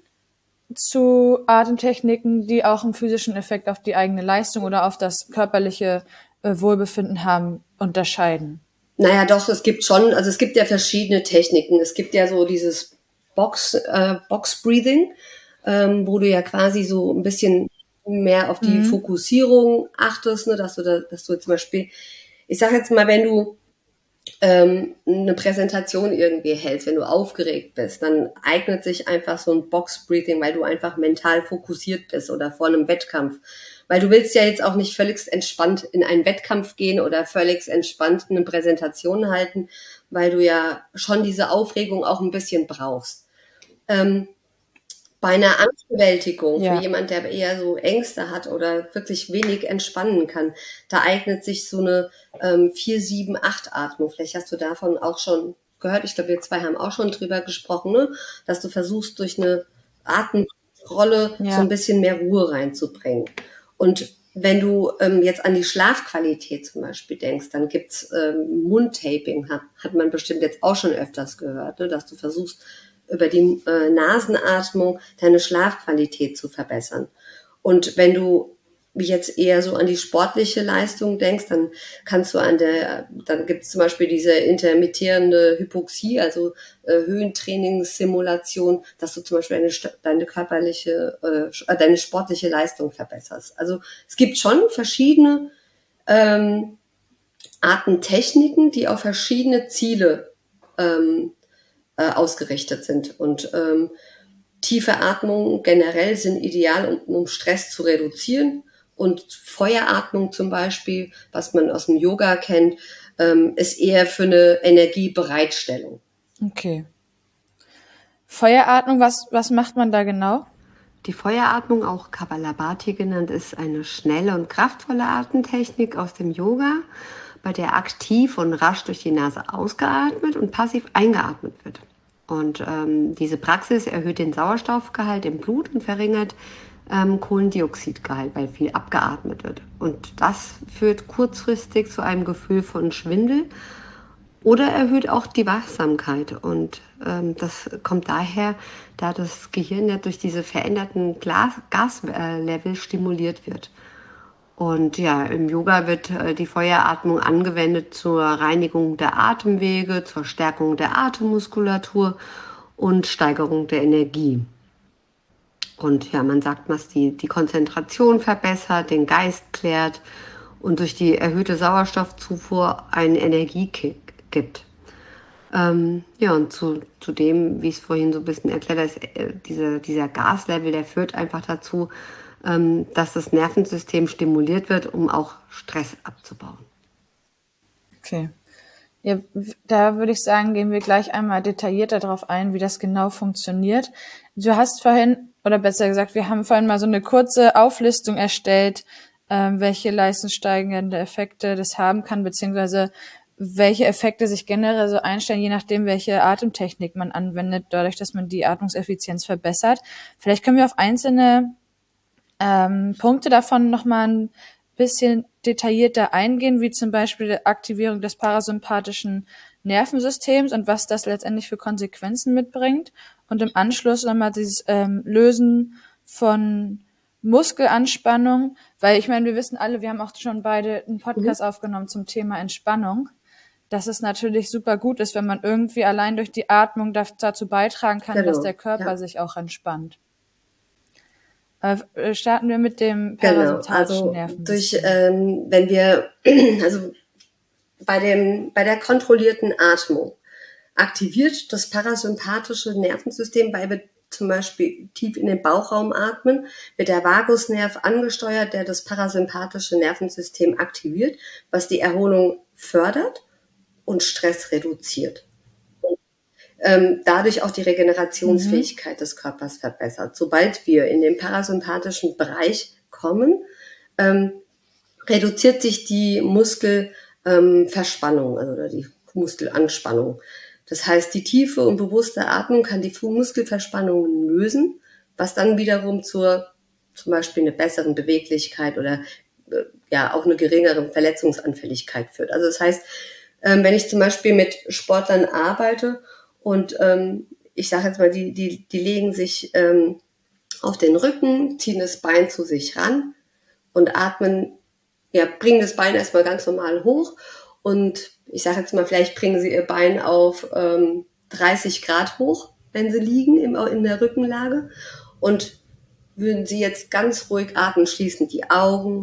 zu Atemtechniken, die auch einen physischen Effekt auf die eigene Leistung oder auf das körperliche äh, Wohlbefinden haben, unterscheiden. Naja, doch, es gibt schon, also es gibt ja verschiedene Techniken. Es gibt ja so dieses Box, äh, Box Breathing, ähm, wo du ja quasi so ein bisschen mehr auf die mhm. Fokussierung achtest, ne, dass du da, dass du zum Beispiel, ich sage jetzt mal, wenn du ähm, eine Präsentation irgendwie hältst, wenn du aufgeregt bist, dann eignet sich einfach so ein Box-Breathing, weil du einfach mental fokussiert bist oder vor einem Wettkampf. Weil du willst ja jetzt auch nicht völlig entspannt in einen Wettkampf gehen oder völlig entspannt eine Präsentation halten, weil du ja schon diese Aufregung auch ein bisschen brauchst. Ähm, bei einer Angstbewältigung, für Ja. jemand, der eher so Ängste hat oder wirklich wenig entspannen kann, da eignet sich so eine ähm, vier sieben acht Atmung. Vielleicht hast du davon auch schon gehört. Ich glaube, wir zwei haben auch schon drüber gesprochen, ne? Dass du versuchst, durch eine Atemrolle Ja. so ein bisschen mehr Ruhe reinzubringen. Und wenn du ähm, jetzt an die Schlafqualität zum Beispiel denkst, dann gibt's ähm, Mundtaping, hat, hat man bestimmt jetzt auch schon öfters gehört, ne? Dass du versuchst, über die äh, Nasenatmung deine Schlafqualität zu verbessern. Und wenn du jetzt eher so an die sportliche Leistung denkst, dann kannst du an der, dann gibt es zum Beispiel diese intermittierende Hypoxie, also äh, Höhentrainingssimulation, dass du zum Beispiel deine, deine körperliche, äh, deine sportliche Leistung verbesserst. Also es gibt schon verschiedene ähm, Arten Techniken, die auf verschiedene Ziele ähm, äh, ausgerichtet sind. Und ähm, tiefe Atmungen generell sind ideal, um, um Stress zu reduzieren. Und Feueratmung zum Beispiel, was man aus dem Yoga kennt, ähm, ist eher für eine Energiebereitstellung. Okay. Feueratmung, was, was macht man da genau? Die Feueratmung, auch Kapalabhati genannt, ist eine schnelle und kraftvolle Atemtechnik aus dem Yoga, bei der aktiv und rasch durch die Nase ausgeatmet und passiv eingeatmet wird. Und ähm, diese Praxis erhöht den Sauerstoffgehalt im Blut und verringert ähm, Kohlendioxidgehalt, weil viel abgeatmet wird. Und das führt kurzfristig zu einem Gefühl von Schwindel oder erhöht auch die Wachsamkeit. Und ähm, das kommt daher, da das Gehirn ja durch diese veränderten Glas Gaslevel stimuliert wird. Und ja, im Yoga wird äh, die Feueratmung angewendet zur Reinigung der Atemwege, zur Stärkung der Atemmuskulatur und Steigerung der Energie. Und ja, man sagt, was die, die Konzentration verbessert, den Geist klärt und durch die erhöhte Sauerstoffzufuhr einen Energiekick gibt. Ähm, ja, und zu, zu dem, wie ich es vorhin so ein bisschen erklärt habe, ist, äh, dieser, dieser Gaslevel, der führt einfach dazu, ähm, dass das Nervensystem stimuliert wird, um auch Stress abzubauen. Okay. Ja, da würde ich sagen, gehen wir gleich einmal detaillierter darauf ein, wie das genau funktioniert. Du hast vorhin, oder besser gesagt, wir haben vorhin mal so eine kurze Auflistung erstellt, ähm, welche leistungssteigernde Effekte das haben kann, beziehungsweise welche Effekte sich generell so einstellen, je nachdem, welche Atemtechnik man anwendet, dadurch, dass man die Atmungseffizienz verbessert. Vielleicht können wir auf einzelne ähm, Punkte davon nochmal ein bisschen detaillierter eingehen, wie zum Beispiel die Aktivierung des parasympathischen Nervensystems und was das letztendlich für Konsequenzen mitbringt. Und im Anschluss nochmal dieses ähm, Lösen von Muskelanspannung, weil ich meine, wir wissen alle, wir haben auch schon beide einen Podcast mhm. aufgenommen zum Thema Entspannung, dass es natürlich super gut ist, wenn man irgendwie allein durch die Atmung dazu beitragen kann, genau, dass der Körper ja. sich auch entspannt. Äh, starten wir mit dem parasympathischen genau, also Nervensystem. Durch, ähm, wenn wir, also bei dem, bei der kontrollierten Atmung aktiviert das parasympathische Nervensystem, weil wir zum Beispiel tief in den Bauchraum atmen, wird der Vagusnerv angesteuert, der das parasympathische Nervensystem aktiviert, was die Erholung fördert und Stress reduziert. Ähm, dadurch auch die Regenerationsfähigkeit mhm. des Körpers verbessert. Sobald wir in den parasympathischen Bereich kommen, ähm, reduziert sich die Muskelverspannung, ähm, also oder die Muskelanspannung. Das heißt, die tiefe und bewusste Atmung kann die Muskelverspannungen lösen, was dann wiederum zur zum Beispiel eine besseren Beweglichkeit oder äh, ja auch eine geringere Verletzungsanfälligkeit führt. Also das heißt, ähm, wenn ich zum Beispiel mit Sportlern arbeite und ähm, ich sage jetzt mal, die, die, die legen sich ähm, auf den Rücken, ziehen das Bein zu sich ran und atmen, ja, bringen das Bein erstmal ganz normal hoch und ich sage jetzt mal, vielleicht bringen sie ihr Bein auf ähm, dreißig Grad hoch, wenn sie liegen im, in der Rückenlage und würden sie jetzt ganz ruhig atmen, schließen die Augen,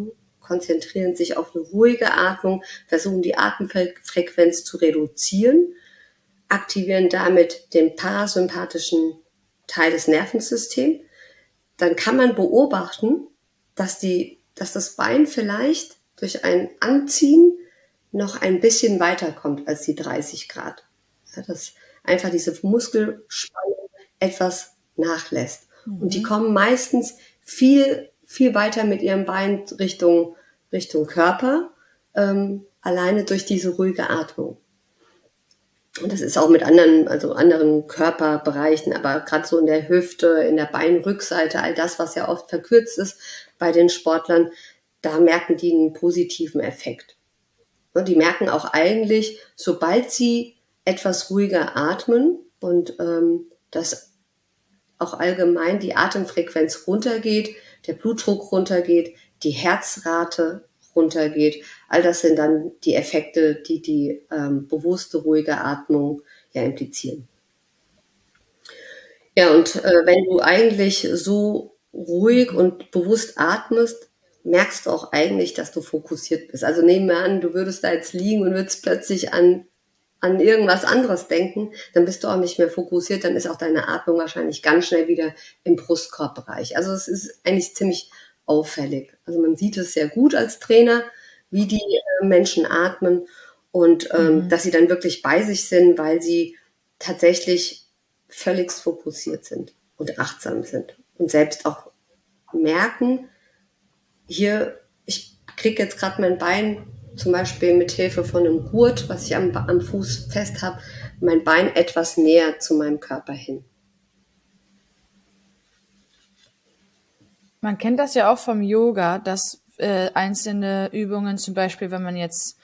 konzentrieren sich auf eine ruhige Atmung, versuchen die Atemfrequenz zu reduzieren, aktivieren damit den parasympathischen Teil des Nervensystems. Dann kann man beobachten, dass, die, dass das Bein vielleicht durch ein Anziehen noch ein bisschen weiterkommt als die dreißig Grad. Ja, dass einfach diese Muskelspannung etwas nachlässt. Mhm. Und die kommen meistens viel, viel weiter mit ihrem Bein Richtung, Richtung Körper, ähm, alleine durch diese ruhige Atmung. Und das ist auch mit anderen, also anderen Körperbereichen, aber gerade so in der Hüfte, in der Beinrückseite, all das, was ja oft verkürzt ist bei den Sportlern, da merken die einen positiven Effekt. Und die merken auch eigentlich, sobald sie etwas ruhiger atmen und ähm, dass auch allgemein die Atemfrequenz runtergeht, der Blutdruck runtergeht, die Herzrate runtergeht. All das sind dann die Effekte, die die ähm, bewusste, ruhige Atmung ja implizieren. Ja, und äh, wenn du eigentlich so ruhig und bewusst atmest, merkst du auch eigentlich, dass du fokussiert bist. Also nehmen wir an, du würdest da jetzt liegen und würdest plötzlich an, an irgendwas anderes denken, dann bist du auch nicht mehr fokussiert, dann ist auch deine Atmung wahrscheinlich ganz schnell wieder im Brustkorbbereich. Also es ist eigentlich ziemlich auffällig. Also man sieht es sehr gut als Trainer, wie die äh, Menschen atmen und ähm, mhm. dass sie dann wirklich bei sich sind, weil sie tatsächlich völligst fokussiert sind und achtsam sind und selbst auch merken, hier, ich kriege jetzt gerade mein Bein zum Beispiel mit Hilfe von einem Gurt, was ich am, am Fuß fest habe, mein Bein etwas näher zu meinem Körper hin. Man kennt das ja auch vom Yoga, dass äh, einzelne Übungen, zum Beispiel, wenn man jetzt,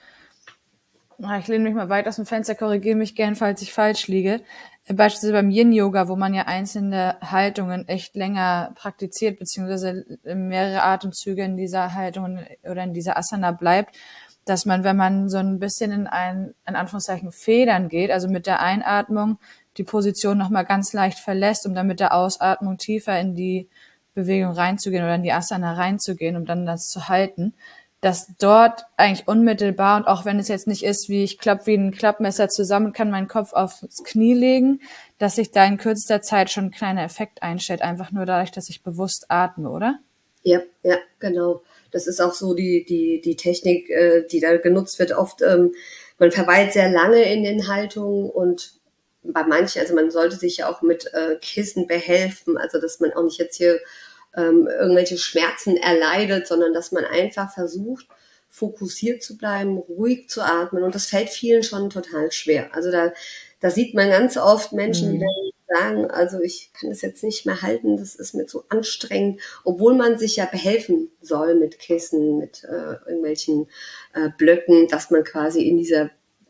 ich lehne mich mal weit aus dem Fenster, korrigiere mich gern, falls ich falsch liege, äh, beispielsweise beim Yin-Yoga, wo man ja einzelne Haltungen echt länger praktiziert, beziehungsweise mehrere Atemzüge in dieser Haltung oder in dieser Asana bleibt, dass man, wenn man so ein bisschen in ein, in Anführungszeichen, Federn geht, also mit der Einatmung die Position nochmal ganz leicht verlässt, um dann mit der Ausatmung tiefer in die Bewegung reinzugehen oder in die Asana reinzugehen, um dann das zu halten, dass dort eigentlich unmittelbar, und auch wenn es jetzt nicht ist, wie ich klappe wie ein Klappmesser zusammen, kann meinen Kopf aufs Knie legen, dass sich da in kürzester Zeit schon ein kleiner Effekt einstellt, einfach nur dadurch, dass ich bewusst atme, oder? Ja, ja, genau. Das ist auch so die die die Technik, äh, die da genutzt wird. Oft, ähm, man verweilt sehr lange in den Haltungen und bei manchen, also man sollte sich ja auch mit äh, Kissen behelfen, also dass man auch nicht jetzt hier ähm, irgendwelche Schmerzen erleidet, sondern dass man einfach versucht, fokussiert zu bleiben, ruhig zu atmen. Und das fällt vielen schon total schwer. Also da, da sieht man ganz oft Menschen, mhm. die dann sagen, also ich kann das jetzt nicht mehr halten, das ist mir zu anstrengend, obwohl man sich ja behelfen soll mit Kissen, mit äh, irgendwelchen äh, Blöcken, dass man quasi in dieser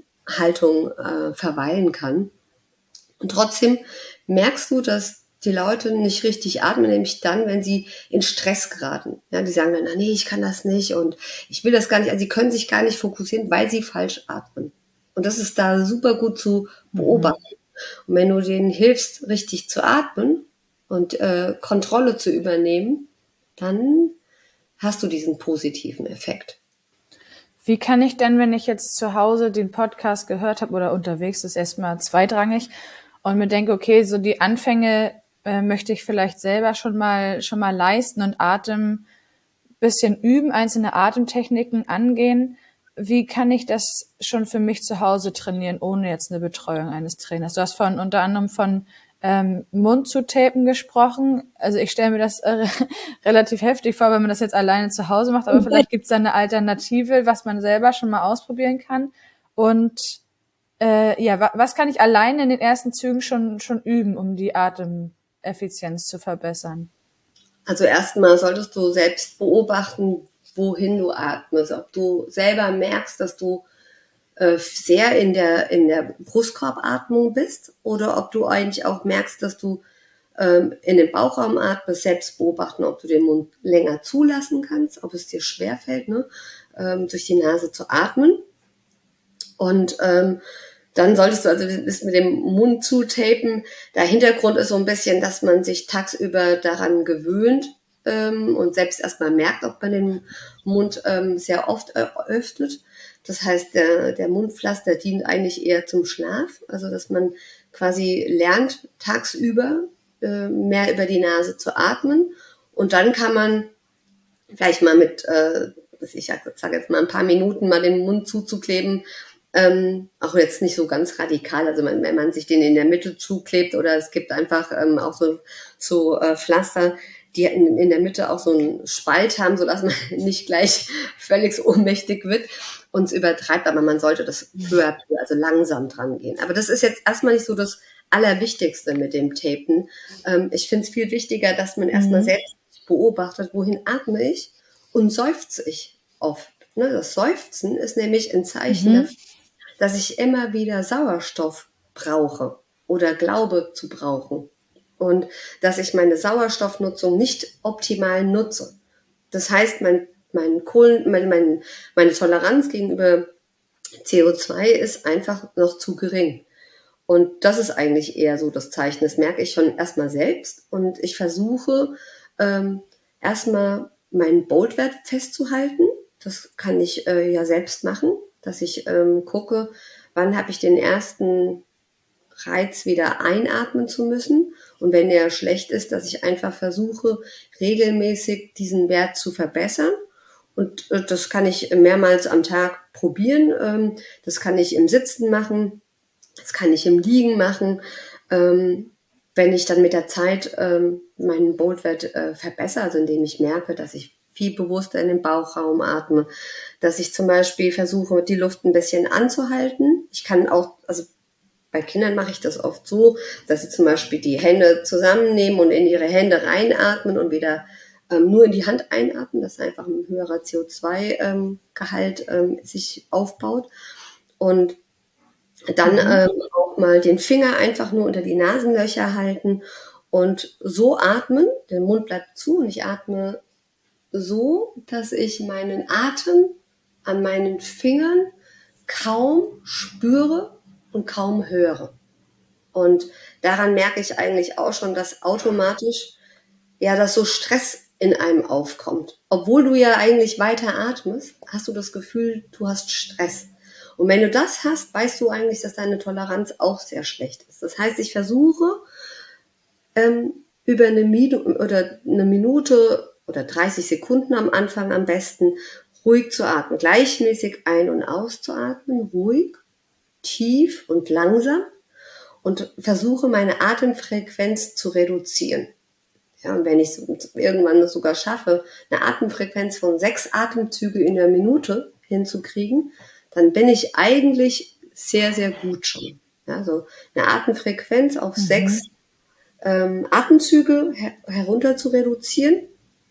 Haltung äh, verweilen kann. Und trotzdem merkst du, dass die Leute nicht richtig atmen, nämlich dann, wenn sie in Stress geraten. Ja, die sagen dann, ah, nee, ich kann das nicht und ich will das gar nicht. Also sie können sich gar nicht fokussieren, weil sie falsch atmen. Und das ist da super gut zu beobachten. Mhm. Und wenn du denen hilfst, richtig zu atmen und äh, Kontrolle zu übernehmen, dann hast du diesen positiven Effekt. Wie kann ich denn, wenn ich jetzt zu Hause den Podcast gehört habe oder unterwegs, ist erstmal zweitrangig, und mir denke, okay, so die Anfänge äh, möchte ich vielleicht selber schon mal schon mal leisten und Atem bisschen üben, einzelne Atemtechniken angehen. Wie kann ich das schon für mich zu Hause trainieren, ohne jetzt eine Betreuung eines Trainers? Du hast von unter anderem von ähm, Mund zu tapen gesprochen. Also ich stelle mir das äh, relativ heftig vor, wenn man das jetzt alleine zu Hause macht, aber vielleicht gibt es da eine Alternative, was man selber schon mal ausprobieren kann. Und Äh, ja, wa- was kann ich alleine in den ersten Zügen schon schon üben, um die Atemeffizienz zu verbessern? Also erstmal solltest du selbst beobachten, wohin du atmest. Ob du selber merkst, dass du äh, sehr in der, in der Brustkorbatmung bist oder ob du eigentlich auch merkst, dass du ähm, in den Bauchraum atmest, selbst beobachten, ob du den Mund länger zulassen kannst, ob es dir schwerfällt, ne, ähm, durch die Nase zu atmen. Und ähm, dann solltest du also das mit dem Mund zutapen. Der Hintergrund ist so ein bisschen, dass man sich tagsüber daran gewöhnt, ähm, und selbst erstmal merkt, ob man den Mund ähm, sehr oft äh, öffnet. Das heißt, der, der Mundpflaster dient eigentlich eher zum Schlaf, also dass man quasi lernt, tagsüber äh, mehr über die Nase zu atmen. Und dann kann man vielleicht mal mit, äh, ich sage jetzt mal ein paar Minuten mal den Mund zuzukleben, ähm, auch jetzt nicht so ganz radikal, also man, wenn man sich den in der Mitte zuklebt oder es gibt einfach ähm, auch so, so äh, Pflaster, die in, in der Mitte auch so einen Spalt haben, sodass man nicht gleich völlig ohnmächtig wird und es übertreibt, aber man sollte das peu à peu, also langsam dran gehen. Aber das ist jetzt erstmal nicht so das Allerwichtigste mit dem Tapen. Ähm, ich finde es viel wichtiger, dass man erstmal Mhm. selbst beobachtet, wohin atme ich und seufze ich oft. Ne, das Seufzen ist nämlich ein Zeichen Mhm. dafür, dass ich immer wieder Sauerstoff brauche oder glaube zu brauchen und dass ich meine Sauerstoffnutzung nicht optimal nutze. Das heißt, mein, mein Kohlen, mein, mein, meine Toleranz gegenüber C O zwei ist einfach noch zu gering. Und das ist eigentlich eher so das Zeichen. Das merke ich schon erstmal selbst und ich versuche ähm, erstmal meinen Boldwert festzuhalten. Das kann ich äh, ja selbst machen, dass ich ähm, gucke, wann habe ich den ersten Reiz wieder einatmen zu müssen. Und wenn der schlecht ist, dass ich einfach versuche, regelmäßig diesen Wert zu verbessern. Und äh, das kann ich mehrmals am Tag probieren. Ähm, das kann ich im Sitzen machen. Das kann ich im Liegen machen. Ähm, wenn ich dann mit der Zeit ähm, meinen Boldwert äh, verbessere, also indem ich merke, dass ich viel bewusster in den Bauchraum atme, dass ich zum Beispiel versuche, die Luft ein bisschen anzuhalten. Ich kann auch, also bei Kindern mache ich das oft so, dass sie zum Beispiel die Hände zusammennehmen und in ihre Hände reinatmen und wieder ähm, nur in die Hand einatmen, dass einfach ein höherer C O zwei Gehalt ähm, sich aufbaut. Und dann Mhm. ähm, auch mal den Finger einfach nur unter die Nasenlöcher halten und so atmen. Der Mund bleibt zu und ich atme so, dass ich meinen Atem an meinen Fingern kaum spüre und kaum höre. Und daran merke ich eigentlich auch schon, dass automatisch ja, dass so Stress in einem aufkommt. Obwohl du ja eigentlich weiter atmest, hast du das Gefühl, du hast Stress. Und wenn du das hast, weißt du eigentlich, dass deine Toleranz auch sehr schlecht ist. Das heißt, ich versuche ähm, über eine, Minu- oder eine Minute oder dreißig Sekunden am Anfang am besten ruhig zu atmen, gleichmäßig ein- und auszuatmen, ruhig, tief und langsam und versuche meine Atemfrequenz zu reduzieren. Ja, und wenn ich so, irgendwann das sogar schaffe, eine Atemfrequenz von sechs Atemzüge in der Minute hinzukriegen, dann bin ich eigentlich sehr, sehr gut schon. Ja, so eine Atemfrequenz auf Mhm. sechs ähm, Atemzüge her herunter zu reduzieren.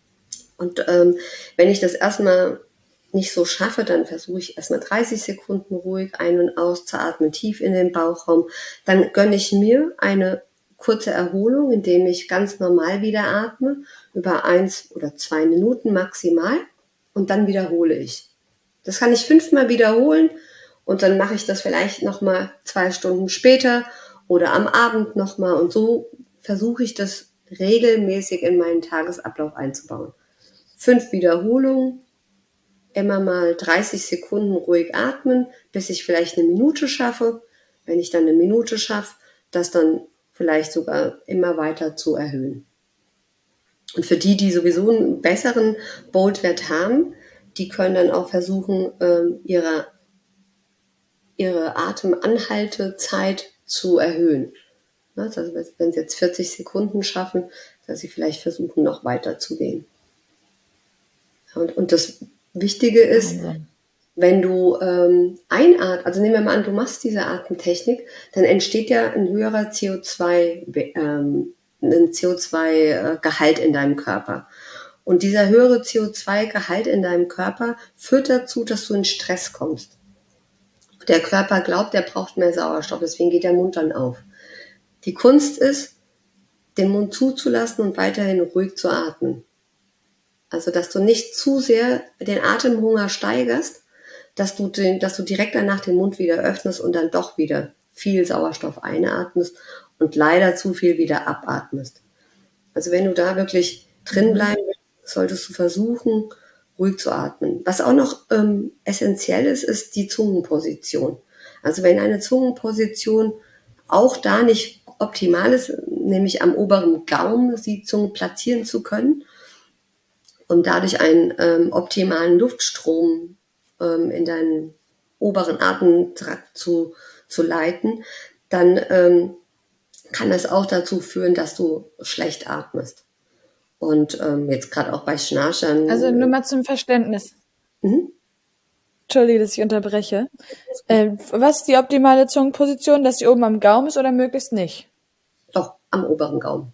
Und ähm, wenn ich das erstmal nicht so schaffe, dann versuche ich erstmal dreißig Sekunden ruhig ein- und auszuatmen, tief in den Bauchraum. Dann gönne ich mir eine kurze Erholung, indem ich ganz normal wieder atme, über eins oder zwei Minuten maximal und dann wiederhole ich. Das kann ich fünfmal wiederholen und dann mache ich das vielleicht nochmal zwei Stunden später oder am Abend nochmal und so versuche ich das regelmäßig in meinen Tagesablauf einzubauen. Fünf Wiederholungen, immer mal dreißig Sekunden ruhig atmen, bis ich vielleicht eine Minute schaffe. Wenn ich dann eine Minute schaffe, das dann vielleicht sogar immer weiter zu erhöhen. Und für die, die sowieso einen besseren Boldwert haben, die können dann auch versuchen, ähm, ihre, ihre Atemanhaltezeit zu erhöhen. Also wenn sie jetzt vierzig Sekunden schaffen, dass sie vielleicht versuchen, noch weiter zu gehen. Und, und das Wichtige ist, Wahnsinn. wenn du ähm, einatmest, also nehmen wir mal an, du machst diese Atemtechnik, dann entsteht ja ein höherer C O zwei, ähm, ein C O zwei Gehalt in deinem Körper. Und dieser höhere C O zwei Gehalt in deinem Körper führt dazu, dass du in Stress kommst. Der Körper glaubt, er braucht mehr Sauerstoff, deswegen geht der Mund dann auf. Die Kunst ist, den Mund zuzulassen und weiterhin ruhig zu atmen. Also, dass du nicht zu sehr den Atemhunger steigerst, dass du, den, dass du direkt danach den Mund wieder öffnest und dann doch wieder viel Sauerstoff einatmest und leider zu viel wieder abatmest. Also wenn du da wirklich drin Mhm. bleiben willst, solltest du versuchen, ruhig zu atmen. Was auch noch ähm, essentiell ist, ist die Zungenposition. Also wenn eine Zungenposition auch da nicht optimal ist, nämlich am oberen Gaumen die Zunge platzieren zu können, um dadurch einen ähm, optimalen Luftstrom ähm, in deinen oberen Atemtrakt zu, zu leiten, dann ähm, kann das auch dazu führen, dass du schlecht atmest. Und ähm, jetzt gerade auch bei Schnarchern. Also nur mal zum Verständnis. Mhm. Entschuldige, dass ich unterbreche. Äh, was ist die optimale Zungenposition, dass sie oben am Gaumen ist oder möglichst nicht? Doch, am oberen Gaumen.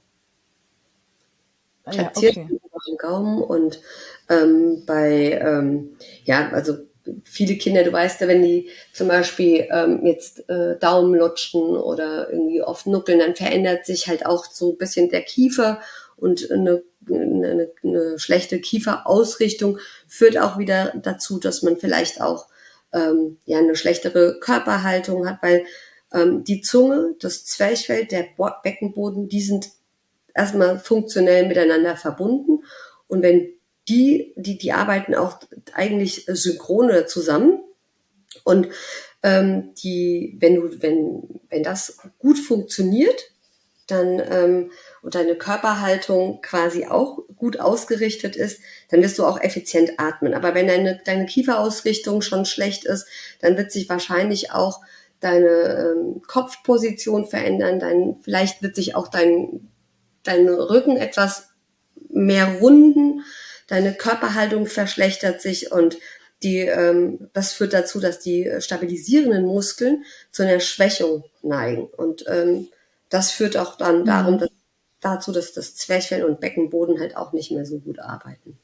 Ah, ja, Platziert okay. am oberen Gaumen und ähm, bei, ähm, ja, also viele Kinder, du weißt ja, wenn die zum Beispiel ähm, jetzt äh, Daumen lutschen oder irgendwie oft nuckeln, dann verändert sich halt auch so ein bisschen der Kiefer und eine, eine, eine schlechte Kieferausrichtung führt auch wieder dazu, dass man vielleicht auch ähm, ja eine schlechtere Körperhaltung hat, weil ähm, die Zunge, das Zwerchfell, der Bo- Beckenboden, die sind erstmal funktionell miteinander verbunden und wenn die, die, die arbeiten auch eigentlich synchron oder zusammen. Und ähm, die, wenn du, wenn, wenn das gut funktioniert, dann ähm, und deine Körperhaltung quasi auch gut ausgerichtet ist, dann wirst du auch effizient atmen. Aber wenn deine, deine Kieferausrichtung schon schlecht ist, dann wird sich wahrscheinlich auch deine ähm, Kopfposition verändern. Dein, vielleicht wird sich auch dein, dein Rücken etwas mehr runden, deine Körperhaltung verschlechtert sich und die, ähm, das führt dazu, dass die stabilisierenden Muskeln zu einer Schwächung neigen. Und ähm, das führt auch dann darum, Mhm. dass, dazu, dass das Zwerchfell und Beckenboden halt auch nicht mehr so gut arbeiten.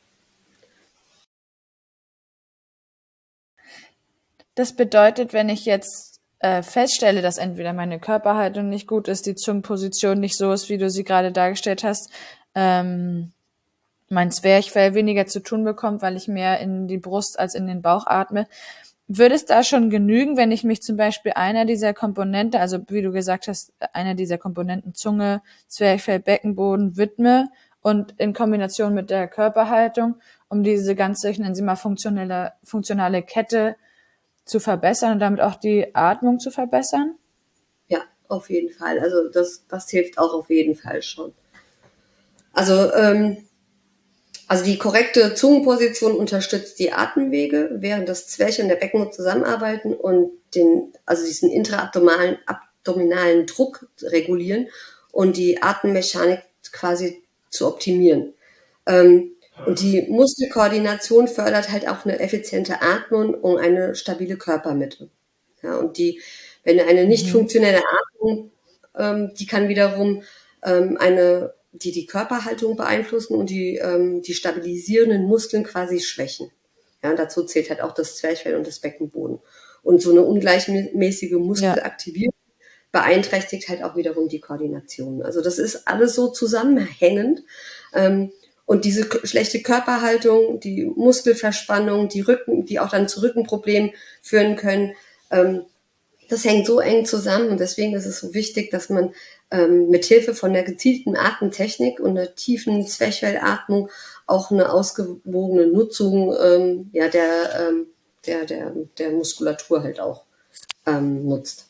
Das bedeutet, wenn ich jetzt äh, feststelle, dass entweder meine Körperhaltung nicht gut ist, die Zungenposition nicht so ist, wie du sie gerade dargestellt hast, ähm, mein Zwerchfell weniger zu tun bekommt, weil ich mehr in die Brust als in den Bauch atme. Würde es da schon genügen, wenn ich mich zum Beispiel einer dieser Komponente, also wie du gesagt hast, einer dieser Komponenten Zunge, Zwerchfell, Beckenboden widme und in Kombination mit der Körperhaltung, um diese ganz solchen Enzyma funktionelle, funktionale Kette zu verbessern und damit auch die Atmung zu verbessern? Ja, auf jeden Fall. Also das, das hilft auch auf jeden Fall schon. Also ähm, Also die korrekte Zungenposition unterstützt die Atemwege, während das Zwerchfell und der Beckenboden zusammenarbeiten und den, also diesen intraabdominalen abdominalen Druck regulieren und die Atemmechanik quasi zu optimieren. Ähm, und die Muskelkoordination fördert halt auch eine effiziente Atmung und eine stabile Körpermitte. Ja, und die, wenn eine nicht Mhm. funktionelle Atmung, ähm, die kann wiederum ähm, eine die die Körperhaltung beeinflussen und die, ähm, die stabilisierenden Muskeln quasi schwächen. Ja, dazu zählt halt auch das Zwerchfell und das Beckenboden. Und so eine ungleichmäßige Ja. Muskelaktivierung beeinträchtigt halt auch wiederum die Koordination. Also das ist alles so zusammenhängend. Ähm, und diese k- schlechte Körperhaltung, die Muskelverspannung, die Rücken, die auch dann zu Rückenproblemen führen können, ähm, das hängt so eng zusammen und deswegen ist es so wichtig, dass man ähm, mit Hilfe von der gezielten Atemtechnik und einer tiefen Zwerchfellatmung auch eine ausgewogene Nutzung ähm, ja, der, ähm, der, der, der Muskulatur halt auch ähm, nutzt.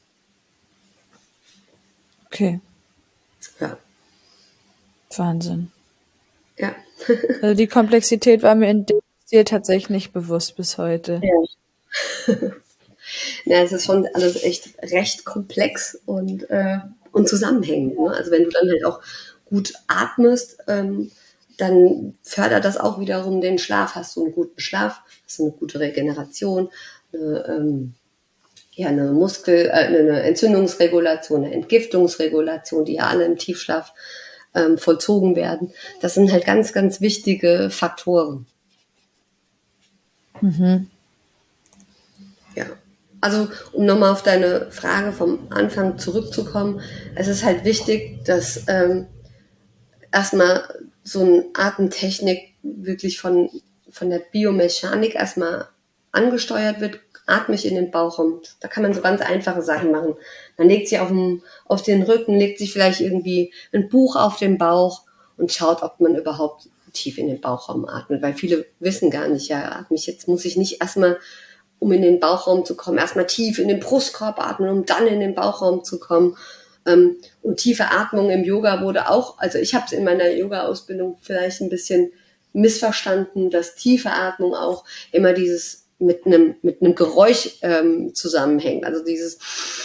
Okay. Ja, Wahnsinn. ja. Also die Komplexität war mir in dem Stil tatsächlich nicht bewusst bis heute. Ja. Ja, es ist schon alles echt recht komplex und, äh, und zusammenhängend. Ne? Also wenn du dann halt auch gut atmest, ähm, dann fördert das auch wiederum den Schlaf. Hast du einen guten Schlaf, hast du eine gute Regeneration, eine, ähm, ja, eine Muskel, äh, eine Entzündungsregulation, eine Entgiftungsregulation, die ja alle im Tiefschlaf ähm, vollzogen werden. Das sind halt ganz, ganz wichtige Faktoren. Mhm. Ja. Also, um nochmal auf deine Frage vom Anfang zurückzukommen, es ist halt wichtig, dass ähm, erstmal so eine Atemtechnik wirklich von, von der Biomechanik erstmal angesteuert wird. Atme ich in den Bauchraum. Da kann man so ganz einfache Sachen machen. Man legt sich auf den, auf den Rücken, legt sich vielleicht irgendwie ein Buch auf den Bauch und schaut, ob man überhaupt tief in den Bauchraum atmet, weil viele wissen gar nicht, ja, atme ich jetzt, muss ich nicht erstmal, um in den Bauchraum zu kommen, erstmal tief in den Brustkorb atmen, um dann in den Bauchraum zu kommen. Ähm, und tiefe Atmung im Yoga wurde auch, also ich habe es in meiner Yoga-Ausbildung vielleicht ein bisschen missverstanden, dass tiefe Atmung auch immer dieses mit einem mit einem Geräusch ähm, zusammenhängt. Also dieses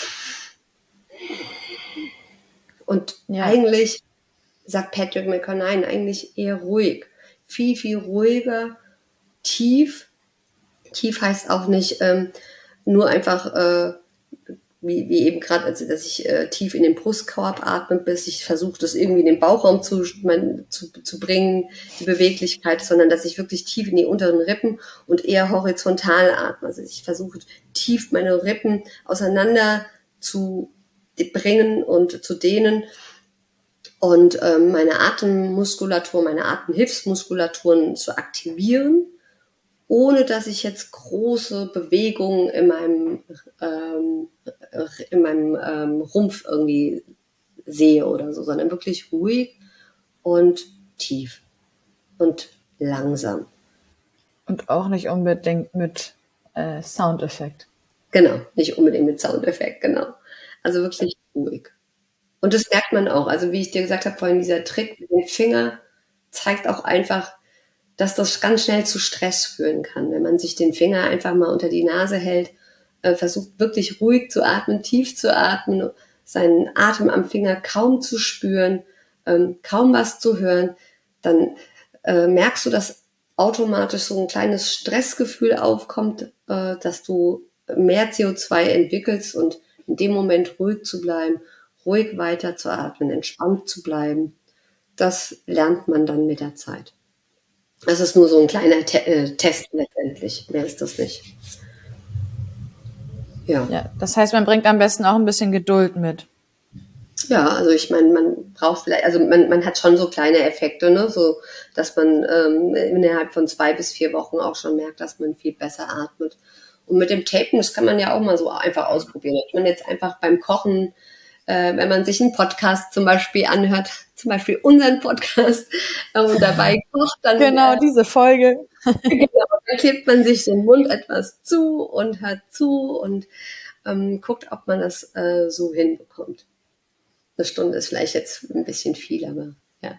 und ja. Eigentlich sagt Patrick McConnell eigentlich eher ruhig, viel viel ruhiger, tief. Tief heißt auch nicht ähm, nur einfach äh, wie, wie eben gerade, also dass ich äh, tief in den Brustkorb atme, bis ich versuche, das irgendwie in den Bauchraum zu, mein, zu, zu bringen, die Beweglichkeit, sondern dass ich wirklich tief in die unteren Rippen und eher horizontal atme. Also ich versuche tief meine Rippen auseinander zu bringen und zu dehnen und ähm, meine Atemmuskulatur, meine Atemhilfsmuskulaturen zu aktivieren, ohne dass ich jetzt große Bewegungen in meinem, ähm, in meinem ähm, Rumpf irgendwie sehe oder so, sondern wirklich ruhig und tief und langsam. Und auch nicht unbedingt mit äh, Soundeffekt. Genau, nicht unbedingt mit Soundeffekt, genau. Also wirklich ruhig. Und das merkt man auch. Also wie ich dir gesagt habe vorhin, dieser Trick mit dem Finger zeigt auch einfach, dass das ganz schnell zu Stress führen kann, wenn man sich den Finger einfach mal unter die Nase hält, äh, versucht wirklich ruhig zu atmen, tief zu atmen, seinen Atem am Finger kaum zu spüren, ähm, kaum was zu hören, dann äh, merkst du, dass automatisch so ein kleines Stressgefühl aufkommt, äh, dass du mehr C O zwei entwickelst und in dem Moment ruhig zu bleiben, ruhig weiter zu atmen, entspannt zu bleiben, das lernt man dann mit der Zeit. Das ist nur so ein kleiner Te- äh, Test letztendlich. Mehr ist das nicht. Ja. Ja, das heißt, man bringt am besten auch ein bisschen Geduld mit. Ja, also ich meine, man braucht vielleicht, also man, man hat schon so kleine Effekte, ne, so, dass man ähm, innerhalb von zwei bis vier Wochen auch schon merkt, dass man viel besser atmet. Und mit dem Tapen, das kann man ja auch mal so einfach ausprobieren. Dass man jetzt einfach beim Kochen, äh, wenn man sich einen Podcast zum Beispiel anhört, zum Beispiel unseren Podcast äh, und dabei kocht, dann genau äh, diese Folge. Genau, dann klebt man sich den Mund etwas zu und hört zu und ähm, guckt, ob man das äh, so hinbekommt. Eine Stunde ist vielleicht jetzt ein bisschen viel, aber ja.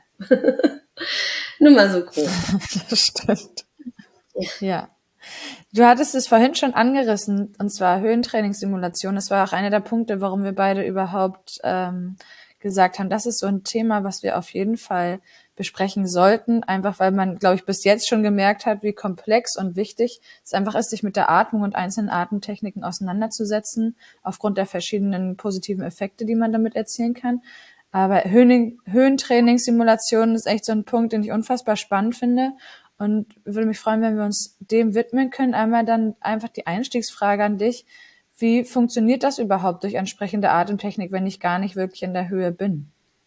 Nur mal so grob. Das stimmt. Ja. Du hattest es vorhin schon angerissen, und zwar Höhentrainingssimulation. Das war auch einer der Punkte, warum wir beide überhaupt ähm, gesagt haben, das ist so ein Thema, was wir auf jeden Fall besprechen sollten, einfach weil man, glaube ich, bis jetzt schon gemerkt hat, wie komplex und wichtig es einfach ist, sich mit der Atmung und einzelnen Atemtechniken auseinanderzusetzen, aufgrund der verschiedenen positiven Effekte, die man damit erzielen kann. Aber Höhen, Höhentrainingssimulation ist echt so ein Punkt, den ich unfassbar spannend finde. Und würde mich freuen, wenn wir uns dem widmen können. Einmal dann einfach die Einstiegsfrage an dich. Wie funktioniert das überhaupt durch entsprechende Atemtechnik, wenn ich gar nicht wirklich in der Höhe bin?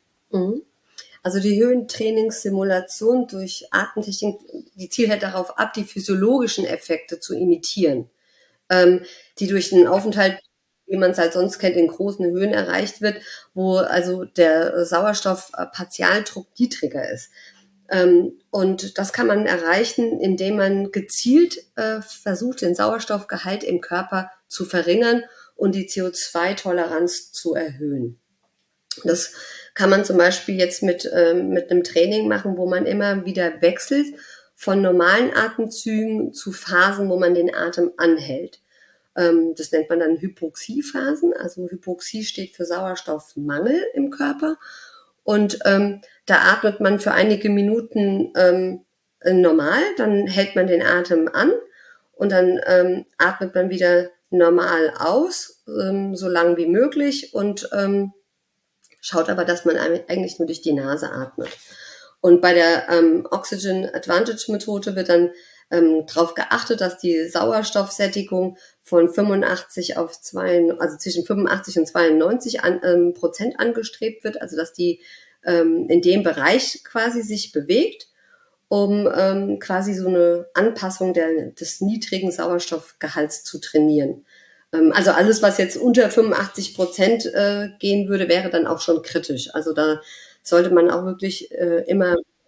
Also die Höhentrainingssimulation durch Atemtechnik, die zielt halt darauf ab, die physiologischen Effekte zu imitieren, ähm, die durch den Aufenthalt, wie man es halt sonst kennt, in großen Höhen erreicht wird, wo also der Sauerstoffpartialdruck niedriger ist. Ähm, und das kann man erreichen, indem man gezielt äh, versucht, den Sauerstoffgehalt im Körper zu verringern und die C O zwei Toleranz zu erhöhen. Das kann man zum Beispiel jetzt mit, ähm, mit einem Training machen, wo man immer wieder wechselt von normalen Atemzügen zu Phasen, wo man den Atem anhält. Ähm, das nennt man dann Hypoxiephasen. Also Hypoxie steht für Sauerstoffmangel im Körper. Und ähm, da atmet man für einige Minuten ähm, normal, dann hält man den Atem an und dann ähm, atmet man wieder normal aus, ähm, so lang wie möglich und ähm, schaut aber, dass man eigentlich nur durch die Nase atmet. Und bei der ähm, Oxygen Advantage Methode wird dann ähm, darauf geachtet, dass die Sauerstoffsättigung von fünfundachtzig auf zwei, also zwischen fünfundachtzig und zweiundneunzig an, ähm, Prozent angestrebt wird, also dass die ähm, in dem Bereich quasi sich bewegt, um ähm, quasi so eine Anpassung der, des niedrigen Sauerstoffgehalts zu trainieren. Ähm, also alles, was jetzt unter fünfundachtzig Prozent äh, gehen würde, wäre dann auch schon kritisch. Also da sollte man auch wirklich äh, immer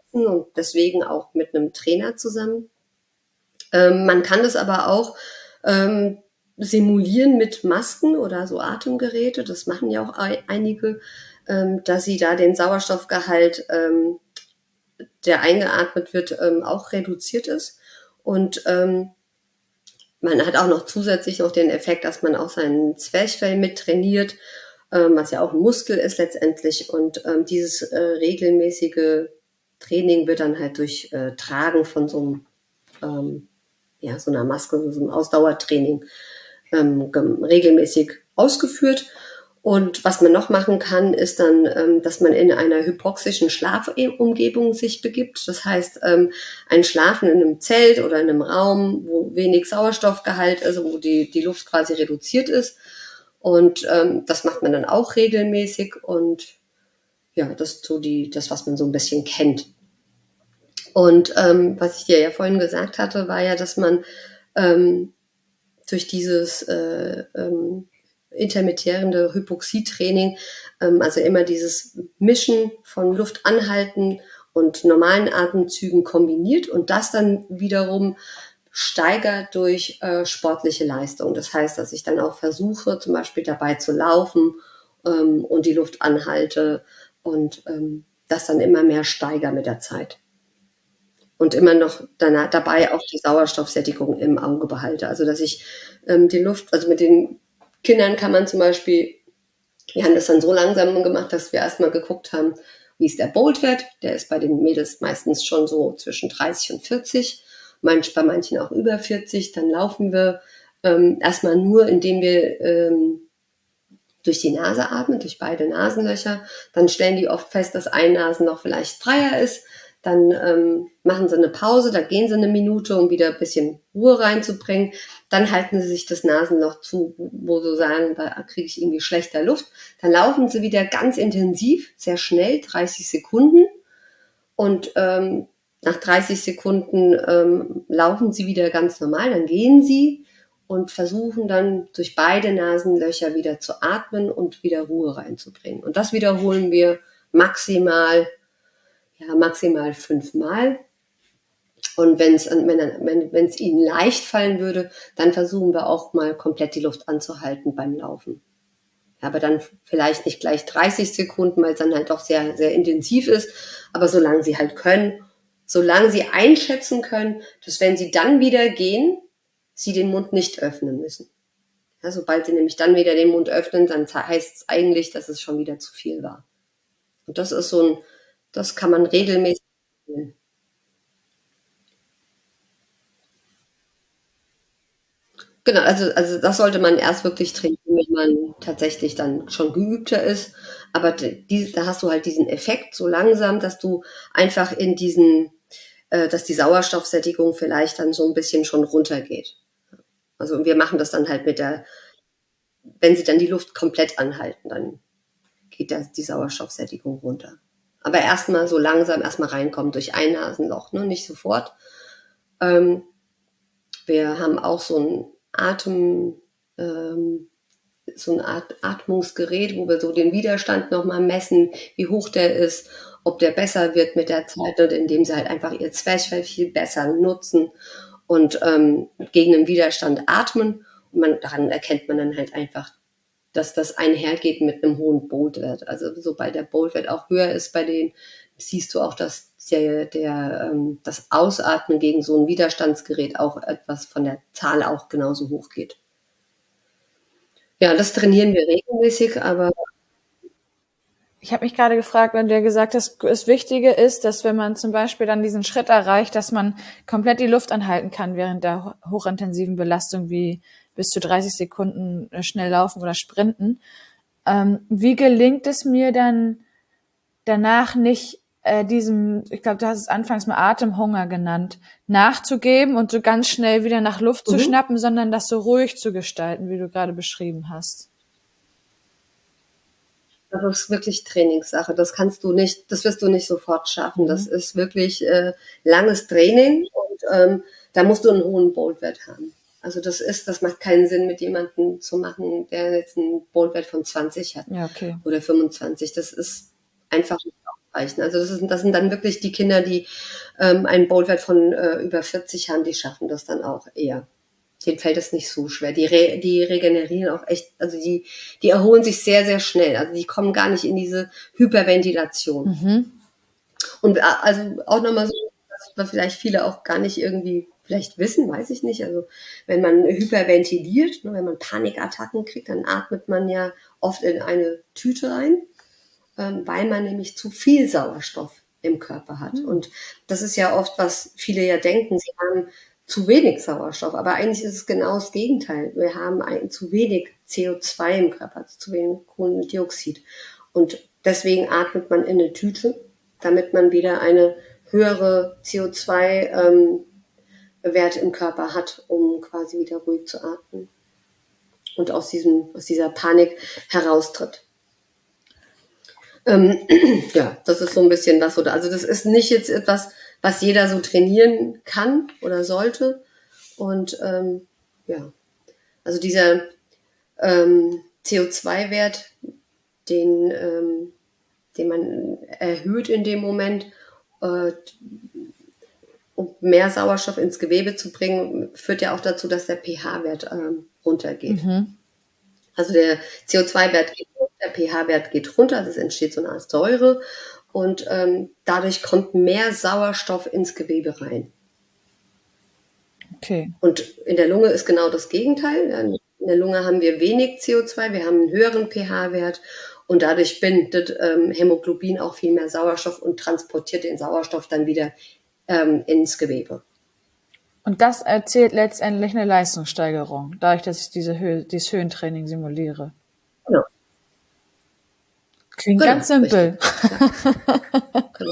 und deswegen auch mit einem Trainer zusammen. Ähm, man kann das aber auch ähm, simulieren mit Masken oder so Atemgeräte. Das machen ja auch ei- einige, ähm, dass sie da den Sauerstoffgehalt, ähm, der eingeatmet wird, ähm, auch reduziert ist. Und ähm, man hat auch noch zusätzlich noch den Effekt, dass man auch seinen Zwerchfell mit trainiert, ähm, was ja auch ein Muskel ist letztendlich. Und ähm, dieses äh, regelmäßige Training wird dann halt durch äh, Tragen von so einem ähm, ja, so einer Maske, so einem Ausdauertraining ähm, regelmäßig ausgeführt. Und was man noch machen kann, ist dann, ähm, dass man in einer hypoxischen Schlafumgebung sich begibt. Das heißt, ähm, ein Schlafen in einem Zelt oder in einem Raum, wo wenig Sauerstoffgehalt ist, wo die, die Luft quasi reduziert ist. Und ähm, das macht man dann auch regelmäßig. Und ja, das ist so die, das, was man so ein bisschen kennt. Und ähm, was ich dir ja vorhin gesagt hatte, war ja, dass man ähm, durch dieses äh, ähm, intermittierende Hypoxietraining, ähm, also immer dieses Mischen von Luft anhalten und normalen Atemzügen kombiniert und das dann wiederum steigert durch äh, sportliche Leistung. Das heißt, dass ich dann auch versuche, zum Beispiel dabei zu laufen ähm, und die Luft anhalte und ähm, das dann immer mehr steigere mit der Zeit. Und immer noch danach, dabei auch die Sauerstoffsättigung im Auge behalte. Also dass ich ähm, die Luft, also mit den Kindern kann man zum Beispiel, wir haben das dann so langsam gemacht, dass wir erstmal geguckt haben, wie ist der Boltwert. Der ist bei den Mädels meistens schon so zwischen dreißig und vierzig, manch, bei manchen auch über vierzig. Dann laufen wir ähm, erstmal nur, indem wir ähm, durch die Nase atmen, durch beide Nasenlöcher. Dann stellen die oft fest, dass ein Nasenloch vielleicht freier ist. Dann ähm, machen sie eine Pause, da gehen sie eine Minute, um wieder ein bisschen Ruhe reinzubringen. Dann halten sie sich das Nasenloch zu, wo sie sagen, da kriege ich irgendwie schlechter Luft. Dann laufen sie wieder ganz intensiv, sehr schnell, dreißig Sekunden. Und ähm, nach dreißig Sekunden ähm, laufen sie wieder ganz normal. Dann gehen sie und versuchen dann durch beide Nasenlöcher wieder zu atmen und wieder Ruhe reinzubringen. Und das wiederholen wir maximal ja, maximal fünfmal. Und wenn's, wenn wenn wenn es ihnen leicht fallen würde, dann versuchen wir auch mal komplett die Luft anzuhalten beim Laufen. Ja, aber dann vielleicht nicht gleich dreißig Sekunden, weil es dann halt doch sehr, sehr intensiv ist. Aber solange sie halt können, solange sie einschätzen können, dass wenn sie dann wieder gehen, sie den Mund nicht öffnen müssen. Ja, sobald sie nämlich dann wieder den Mund öffnen, dann heißt es eigentlich, dass es schon wieder zu viel war. Und das ist so ein, das kann man regelmäßig machen. Genau, also, also das sollte man erst wirklich trainieren, wenn man tatsächlich dann schon geübter ist. Aber die, da hast du halt diesen Effekt so langsam, dass du einfach in diesen, äh, dass die Sauerstoffsättigung vielleicht dann so ein bisschen schon runtergeht. Also wir machen das dann halt mit der, wenn sie dann die Luft komplett anhalten, dann geht das, die Sauerstoffsättigung runter. Aber erstmal so langsam erstmal reinkommen durch ein Nasenloch, ne? Nicht sofort. Ähm, wir haben auch so ein Atem, ähm, so eine Art Atmungsgerät, wo wir so den Widerstand nochmal messen, wie hoch der ist, ob der besser wird mit der Zeit, und indem sie halt einfach ihr Zwerchfell viel besser nutzen und ähm, gegen den Widerstand atmen. Und man, daran erkennt man dann halt einfach, dass das einhergeht mit einem hohen Boltwert. Also sobald der Boltwert auch höher ist bei denen, siehst du auch, dass der, der, ähm, das Ausatmen gegen so ein Widerstandsgerät auch etwas von der Zahl auch genauso hoch geht. Ja, das trainieren wir regelmäßig, aber Ich habe mich gerade gefragt, wenn du ja gesagt hast, das Wichtige ist, dass wenn man zum Beispiel dann diesen Schritt erreicht, dass man komplett die Luft anhalten kann während der hochintensiven Belastung, wie bis zu dreißig Sekunden schnell laufen oder sprinten. Ähm, wie gelingt es mir dann danach nicht äh, diesem, ich glaube, du hast es anfangs mal Atemhunger genannt, nachzugeben und so ganz schnell wieder nach Luft zu mhm. schnappen, sondern das so ruhig zu gestalten, wie du gerade beschrieben hast? Das ist wirklich Trainingssache. Das kannst du nicht, das wirst du nicht sofort schaffen. Mhm. Das ist wirklich äh, langes Training und ähm, da musst du einen hohen Boltwert haben. Also das ist, das macht keinen Sinn, mit jemandem zu machen, der jetzt einen Boltwert von zwanzig hat Ja, okay. oder fünfundzwanzig. Das ist einfach nicht reichen. Also das, ist, das sind dann wirklich die Kinder, die ähm, einen Bolt-Wert von äh, über vierzig haben, die schaffen das dann auch eher. Denen fällt es nicht so schwer. Die, re, die regenerieren auch echt, also die, die erholen sich sehr, sehr schnell. Also die kommen gar nicht in diese Hyperventilation. Mhm. Und also auch nochmal so, was vielleicht viele auch gar nicht irgendwie vielleicht wissen, weiß ich nicht. Also wenn man hyperventiliert, wenn man Panikattacken kriegt, dann atmet man ja oft in eine Tüte ein, weil man nämlich zu viel Sauerstoff im Körper hat. Mhm. Und das ist ja oft, was viele ja denken, sie haben zu wenig Sauerstoff. Aber eigentlich ist es genau das Gegenteil. Wir haben ein, zu wenig C O zwei im Körper, zu wenig Kohlendioxid. Und deswegen atmet man in eine Tüte, damit man wieder eine höhere C O zwei ähm, Wert im Körper hat, um quasi wieder ruhig zu atmen und aus diesem, aus dieser Panik heraustritt. Ähm, ja, das ist so ein bisschen was, oder, also das ist nicht jetzt etwas, was jeder so trainieren kann oder sollte. Und ähm, ja, also dieser ähm, C O zwei Wert, den, ähm, den man erhöht in dem Moment, äh, um mehr Sauerstoff ins Gewebe zu bringen, führt ja auch dazu, dass der pH-Wert ähm, runtergeht. Mhm. Also der C O zwei Wert geht runter, der pH-Wert geht runter, also es entsteht so eine Art Säure und ähm, dadurch kommt mehr Sauerstoff ins Gewebe rein. Okay. Und in der Lunge ist genau das Gegenteil. In der Lunge haben wir wenig C O zwei, wir haben einen höheren pH-Wert und dadurch bindet ähm, Hämoglobin auch viel mehr Sauerstoff und transportiert den Sauerstoff dann wieder ähm, ins Gewebe. Und das erzielt letztendlich eine Leistungssteigerung, dadurch, dass ich diese Höhe, dieses Höhentraining simuliere. Genau. Klingt genau, ganz simpel. Ja. Genau.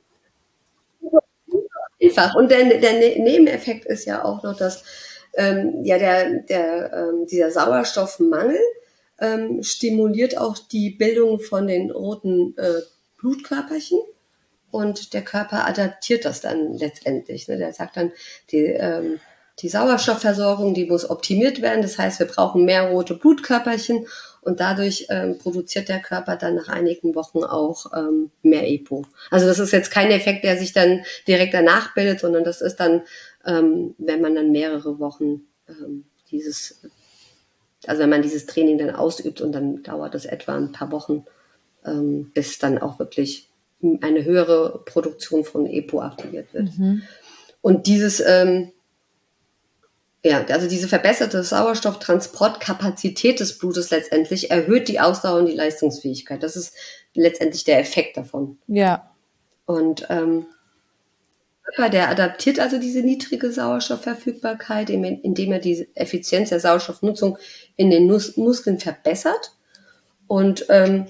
Einfach. Und der, der Nebeneffekt ist ja auch noch, dass ähm, ja der, der ähm, dieser Sauerstoffmangel ähm, stimuliert auch die Bildung von den roten äh, Blutkörperchen und der Körper adaptiert das dann letztendlich. Ne? Der sagt dann, die, ähm, die Sauerstoffversorgung, die muss optimiert werden. Das heißt, wir brauchen mehr rote Blutkörperchen und dadurch ähm, produziert der Körper dann nach einigen Wochen auch ähm, mehr E P O. Also das ist jetzt kein Effekt, der sich dann direkt danach bildet, sondern das ist dann, ähm, wenn man dann mehrere Wochen ähm, dieses, also wenn man dieses Training dann ausübt und dann dauert es etwa ein paar Wochen, ähm, bis dann auch wirklich eine höhere Produktion von E P O aktiviert wird. Mhm. Und dieses, ähm, ja, also diese verbesserte Sauerstofftransportkapazität des Blutes letztendlich erhöht die Ausdauer und die Leistungsfähigkeit. Das ist letztendlich der Effekt davon. Ja. Und ähm, der adaptiert also diese niedrige Sauerstoffverfügbarkeit, indem er die Effizienz der Sauerstoffnutzung in den Nus- Muskeln verbessert. Und ähm,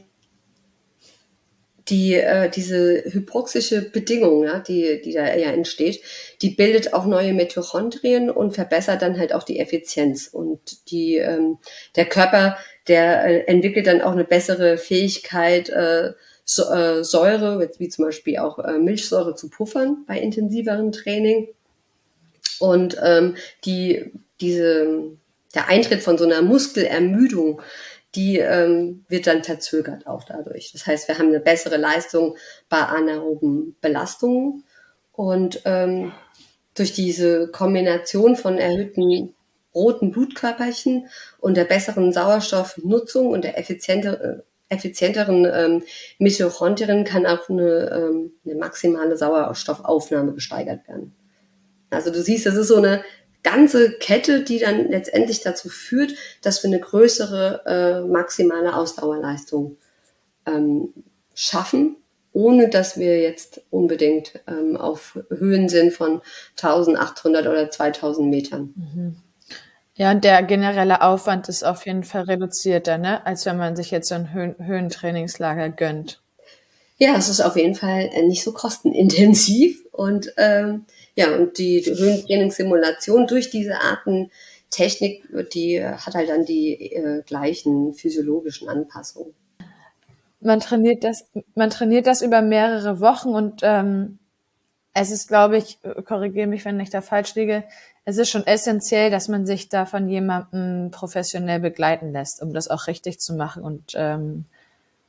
die äh, diese hypoxische Bedingung, ja, die die da ja entsteht, die bildet auch neue Mitochondrien und verbessert dann halt auch die Effizienz und die ähm, der Körper, der äh, entwickelt dann auch eine bessere Fähigkeit, äh, so, äh, Säure, wie zum Beispiel auch äh, Milchsäure zu puffern bei intensiverem Training und ähm, die diese der Eintritt von so einer Muskelermüdung, die ähm, wird dann verzögert auch dadurch. Das heißt, wir haben eine bessere Leistung bei anaeroben Belastungen und ähm, durch diese Kombination von erhöhten roten Blutkörperchen und der besseren Sauerstoffnutzung und der effizienter, effizienteren ähm, Mitochondrien kann auch eine, ähm, eine maximale Sauerstoffaufnahme gesteigert werden. Also du siehst, das ist so eine ganze Kette, die dann letztendlich dazu führt, dass wir eine größere äh, maximale Ausdauerleistung ähm, schaffen, ohne dass wir jetzt unbedingt ähm, auf Höhen sind von eintausendachthundert oder zweitausend Metern. Mhm. Ja, und der generelle Aufwand ist auf jeden Fall reduzierter, ne, als wenn man sich jetzt so ein Höhen- Höhentrainingslager gönnt. Ja, es ist auf jeden Fall nicht so kostenintensiv und ähm, ja, und die Höhentrainingssimulation durch diese Arten Technik, die hat halt dann die äh, gleichen physiologischen Anpassungen. Man trainiert das, man trainiert das über mehrere Wochen und ähm, es ist, glaube ich, korrigiere mich, wenn ich da falsch liege, es ist schon essentiell, dass man sich da von jemandem professionell begleiten lässt, um das auch richtig zu machen und ähm,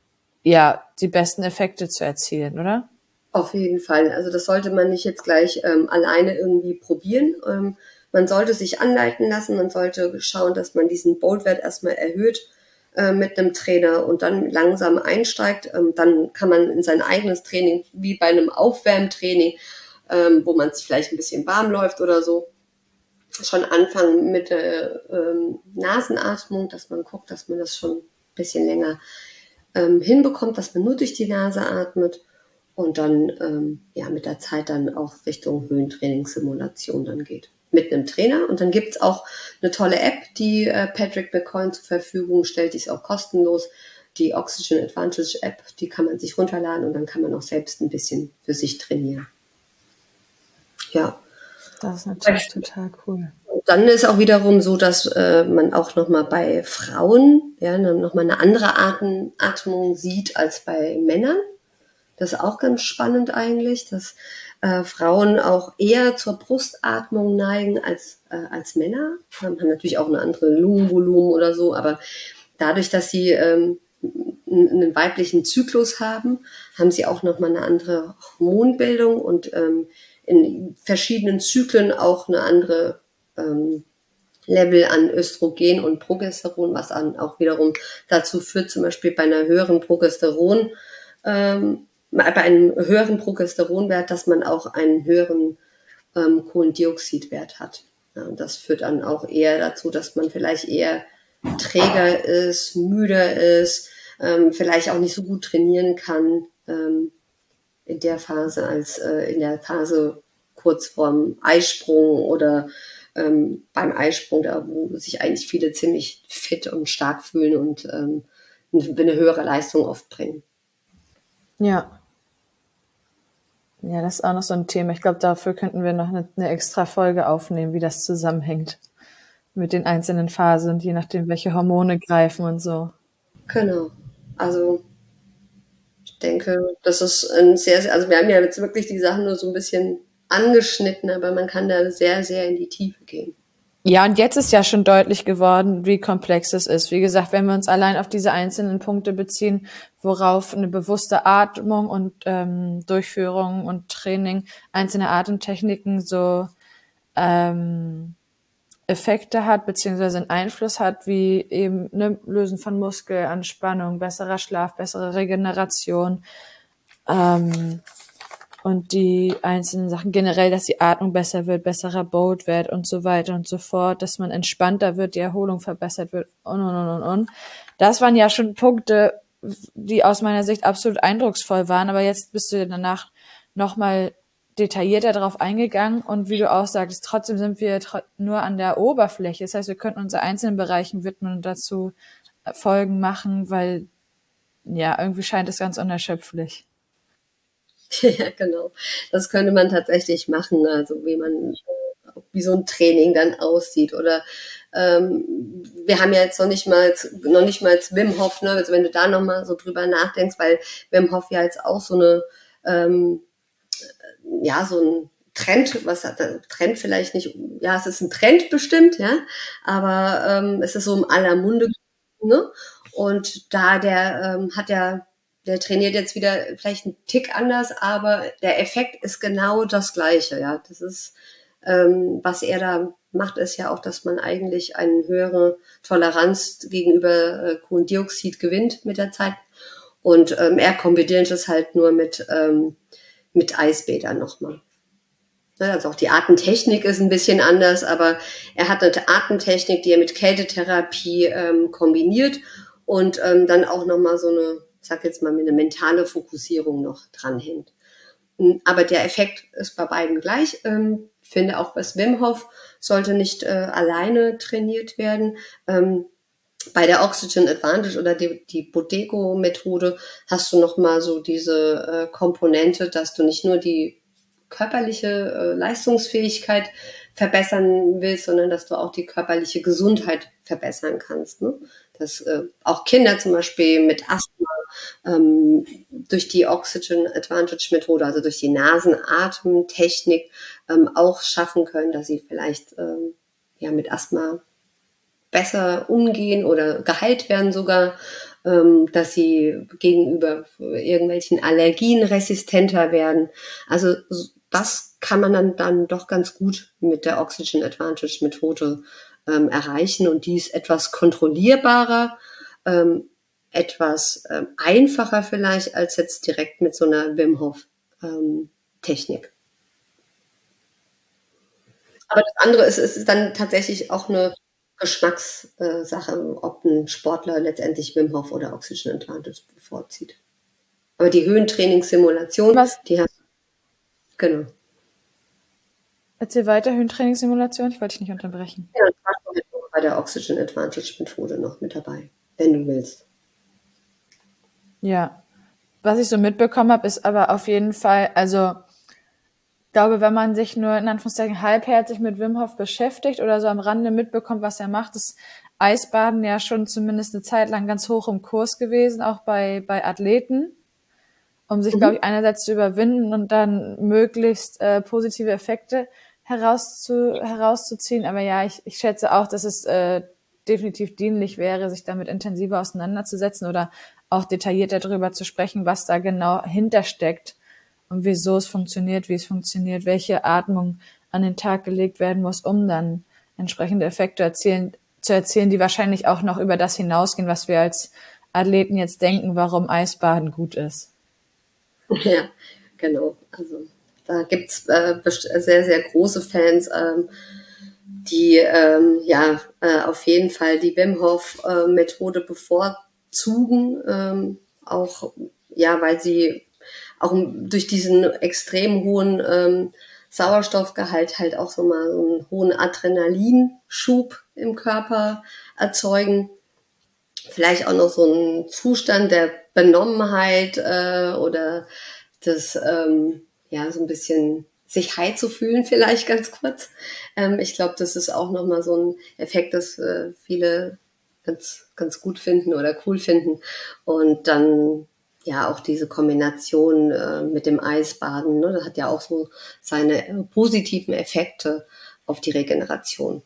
ja, die besten Effekte zu erzielen, oder? Auf jeden Fall. Also das sollte man nicht jetzt gleich ähm, alleine irgendwie probieren. Ähm, man sollte sich anleiten lassen, man sollte schauen, dass man diesen Bold-Wert erstmal erhöht äh, mit einem Trainer und dann langsam einsteigt. Ähm, dann kann man in sein eigenes Training, wie bei einem Aufwärmtraining, ähm, wo man sich vielleicht ein bisschen warm läuft oder so, schon anfangen mit der ähm, Nasenatmung, dass man guckt, dass man das schon ein bisschen länger ähm, hinbekommt, dass man nur durch die Nase atmet und dann ähm, ja mit der Zeit dann auch Richtung Höhentrainingssimulation dann geht. Mit einem Trainer. Und dann gibt's auch eine tolle App, die äh, Patrick McCoy zur Verfügung stellt, die ist auch kostenlos. Die Oxygen Advantage App, die kann man sich runterladen und dann kann man auch selbst ein bisschen für sich trainieren. Ja. Das ist natürlich total cool. Dann ist auch wiederum so, dass äh, man auch nochmal bei Frauen ja nochmal eine andere Atem, Atmung sieht als bei Männern. Das ist auch ganz spannend eigentlich, dass äh, Frauen auch eher zur Brustatmung neigen als, äh, als Männer. Haben, haben natürlich auch eine andere Lungenvolumen oder so, aber dadurch, dass sie ähm, einen weiblichen Zyklus haben, haben sie auch nochmal eine andere Hormonbildung und ähm, in verschiedenen Zyklen auch eine andere ähm, Level an Östrogen und Progesteron, was dann auch wiederum dazu führt, zum Beispiel bei einer höheren Progesteron, ähm, bei einem höheren Progesteronwert, dass man auch einen höheren ähm, Kohlendioxidwert hat. Ja, und das führt dann auch eher dazu, dass man vielleicht eher träger ist, müder ist, ähm, vielleicht auch nicht so gut trainieren kann ähm, in der Phase als äh, in der Phase kurz vorm Eisprung oder ähm, beim Eisprung, da wo sich eigentlich viele ziemlich fit und stark fühlen und ähm, eine höhere Leistung oft bringen. Ja. Ja, das ist auch noch so ein Thema. Ich glaube, dafür könnten wir noch eine, eine extra Folge aufnehmen, wie das zusammenhängt mit den einzelnen Phasen, je nachdem, welche Hormone greifen und so. Genau. Also ich denke, das ist ein sehr, sehr, also wir haben ja jetzt wirklich die Sachen nur so ein bisschen angeschnitten, aber man kann da sehr, sehr in die Tiefe gehen. Ja, und jetzt ist ja schon deutlich geworden, wie komplex es ist. Wie gesagt, wenn wir uns allein auf diese einzelnen Punkte beziehen, worauf eine bewusste Atmung und ähm, Durchführung und Training einzelne Atemtechniken so ähm, Effekte hat, beziehungsweise einen Einfluss hat, wie eben ne, Lösen von Muskelanspannung, besserer Schlaf, bessere Regeneration, ähm, und die einzelnen Sachen generell, dass die Atmung besser wird, besserer Bold-Wert und so weiter und so fort, dass man entspannter wird, die Erholung verbessert wird und, und, und, und, und. Das waren ja schon Punkte, die aus meiner Sicht absolut eindrucksvoll waren, aber jetzt bist du danach nochmal detaillierter darauf eingegangen und wie du auch sagst, trotzdem sind wir tr- nur an der Oberfläche. Das heißt, wir könnten uns einzelnen Bereichen widmen und dazu Folgen machen, weil ja, irgendwie scheint es ganz unerschöpflich. Ja, genau. Das könnte man tatsächlich machen, also wie man, wie so ein Training dann aussieht. Oder ähm, wir haben ja jetzt noch nicht mal noch nicht mal Wim Hof, ne? Also wenn du da nochmal so drüber nachdenkst, weil Wim Hof ja jetzt auch so eine ähm, ja, so ein Trend, was hat der Trend vielleicht nicht, ja, es ist ein Trend bestimmt, ja, aber ähm, es ist so in aller Munde, ne? Und da der ähm, hat ja, der trainiert jetzt wieder vielleicht einen Tick anders, aber der Effekt ist genau das Gleiche, ja. Das ist, ähm, was er da macht, ist ja auch, dass man eigentlich eine höhere Toleranz gegenüber äh, Kohlendioxid gewinnt mit der Zeit. Und ähm, er kombiniert es halt nur mit ähm, mit Eisbädern nochmal. Also auch die Atemtechnik ist ein bisschen anders, aber er hat eine Atemtechnik, die er mit Kältetherapie ähm, kombiniert und ähm, dann auch nochmal so eine, ich sag jetzt mal, eine mentale Fokussierung noch dranhängt. Aber der Effekt ist bei beiden gleich. Ähm, ich finde auch, was Wim Hof sollte nicht äh, alleine trainiert werden. Ähm, bei der Oxygen Advantage oder die, die Bodego-Methode hast du nochmal so diese äh, Komponente, dass du nicht nur die körperliche äh, Leistungsfähigkeit verbessern willst, sondern dass du auch die körperliche Gesundheit verbessern kannst. Ne? Dass äh, auch Kinder zum Beispiel mit Asthma ähm, durch die Oxygen Advantage Methode, also durch die Nasenatemtechnik, ähm, auch schaffen können, dass sie vielleicht ähm, ja mit Asthma besser umgehen oder geheilt werden sogar. ähm, dass sie gegenüber irgendwelchen Allergien resistenter werden. Also das kann man dann, dann doch ganz gut mit der Oxygen Advantage Methode ähm, erreichen, und die ist etwas kontrollierbarer, ähm, etwas ähm, einfacher vielleicht als jetzt direkt mit so einer Wim Hof ähm, Technik. Aber das andere ist, ist dann tatsächlich auch eine Geschmackssache, ob ein Sportler letztendlich Wim Hof oder Oxygen Advantage bevorzieht. Aber die Höhentrainingssimulation, Was? die haben, genau. Erzähl weiter, Höhentrainingssimulation. Ich wollte dich nicht unterbrechen. Ja, das war schon bei der Oxygen Advantage Methode noch mit dabei, wenn du willst. Ja. Was ich so mitbekommen habe, ist aber auf jeden Fall, also ich glaube, wenn man sich nur in Anführungszeichen halbherzig mit Wim Hof beschäftigt oder so am Rande mitbekommt, was er macht, ist Eisbaden ja schon zumindest eine Zeit lang ganz hoch im Kurs gewesen, auch bei, bei Athleten, um sich, Mhm. glaube ich, einerseits zu überwinden und dann möglichst äh, positive Effekte herauszu, herauszuziehen. Aber ja, ich, ich schätze auch, dass es äh, definitiv dienlich wäre, sich damit intensiver auseinanderzusetzen oder auch detaillierter darüber zu sprechen, was da genau hintersteckt und wieso es funktioniert, wie es funktioniert, welche Atmung an den Tag gelegt werden muss, um dann entsprechende Effekte erzielen, zu erzielen, die wahrscheinlich auch noch über das hinausgehen, was wir als Athleten jetzt denken, warum Eisbaden gut ist. Ja, genau. Also da gibt's äh, sehr, sehr große Fans, ähm, die ähm, ja äh, auf jeden Fall die Wim Hof äh, Methode bevorzugen, ähm, auch ja, weil sie auch durch diesen extrem hohen ähm, Sauerstoffgehalt halt auch so mal so einen hohen Adrenalinschub im Körper erzeugen. Vielleicht auch noch so einen Zustand der Benommenheit äh, oder das, ähm, ja, so ein bisschen sich high zu fühlen, vielleicht ganz kurz. Ähm, ich glaube, das ist auch nochmal so ein Effekt, das äh, viele ganz, ganz gut finden oder cool finden. Und dann ja auch diese Kombination äh, mit dem Eisbaden, ne, das hat ja auch so seine äh, positiven Effekte auf die Regeneration.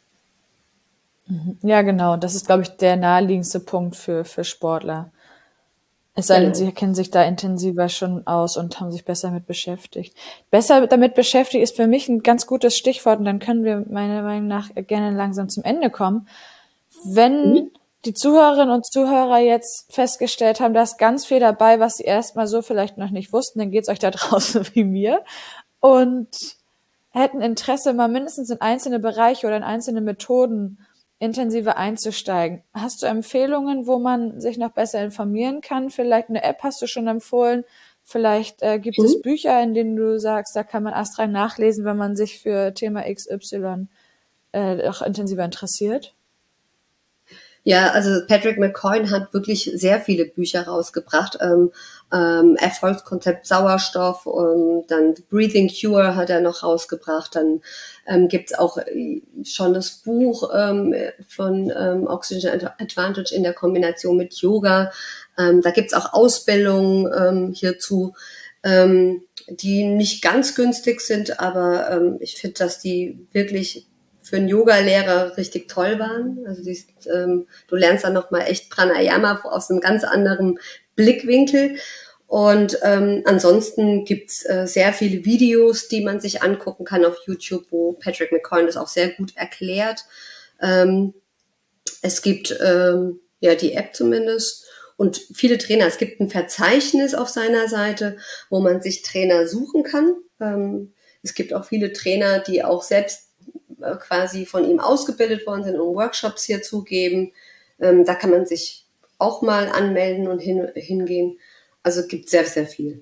Ja, genau. Das ist, glaube ich, der naheliegendste Punkt für, für Sportler. Es sei denn, Genau. sie kennen sich da intensiver schon aus und haben sich besser mit beschäftigt. Besser damit beschäftigt ist für mich ein ganz gutes Stichwort, und dann können wir meiner Meinung nach gerne langsam zum Ende kommen. Wenn die Zuhörerinnen und Zuhörer jetzt festgestellt haben, da ist ganz viel dabei, was sie erstmal so vielleicht noch nicht wussten, dann geht's euch da draußen wie mir und hätten Interesse, mal mindestens in einzelne Bereiche oder in einzelne Methoden intensiver einzusteigen. Hast du Empfehlungen, wo man sich noch besser informieren kann? Vielleicht eine App hast du schon empfohlen. Vielleicht äh, gibt Mhm. es Bücher, in denen du sagst, da kann man astrein nachlesen, wenn man sich für Thema X Y äh, auch intensiver interessiert. Ja, also Patrick McCoy hat wirklich sehr viele Bücher rausgebracht. Ähm, ähm, Erfolgskonzept Sauerstoff, ähm, dann Breathing Cure hat er noch rausgebracht. Dann ähm, gibt's auch schon das Buch ähm, von ähm, Oxygen Advantage in der Kombination mit Yoga. Ähm, da gibt's auch Ausbildungen ähm, hierzu, ähm, die nicht ganz günstig sind, aber ähm, ich finde, dass die wirklich für einen Yoga-Lehrer richtig toll waren. Also die, ähm, du lernst dann nochmal echt Pranayama aus einem ganz anderen Blickwinkel. Und ähm, ansonsten gibt's äh, sehr viele Videos, die man sich angucken kann auf YouTube, wo Patrick McCoy das auch sehr gut erklärt. Ähm, es gibt ähm, ja die App zumindest und viele Trainer. Es gibt ein Verzeichnis auf seiner Seite, wo man sich Trainer suchen kann. Ähm, es gibt auch viele Trainer, die auch selbst quasi von ihm ausgebildet worden sind und Workshops hier zugeben. Ähm, da kann man sich auch mal anmelden und hin, hingehen. Also es gibt sehr, sehr viel.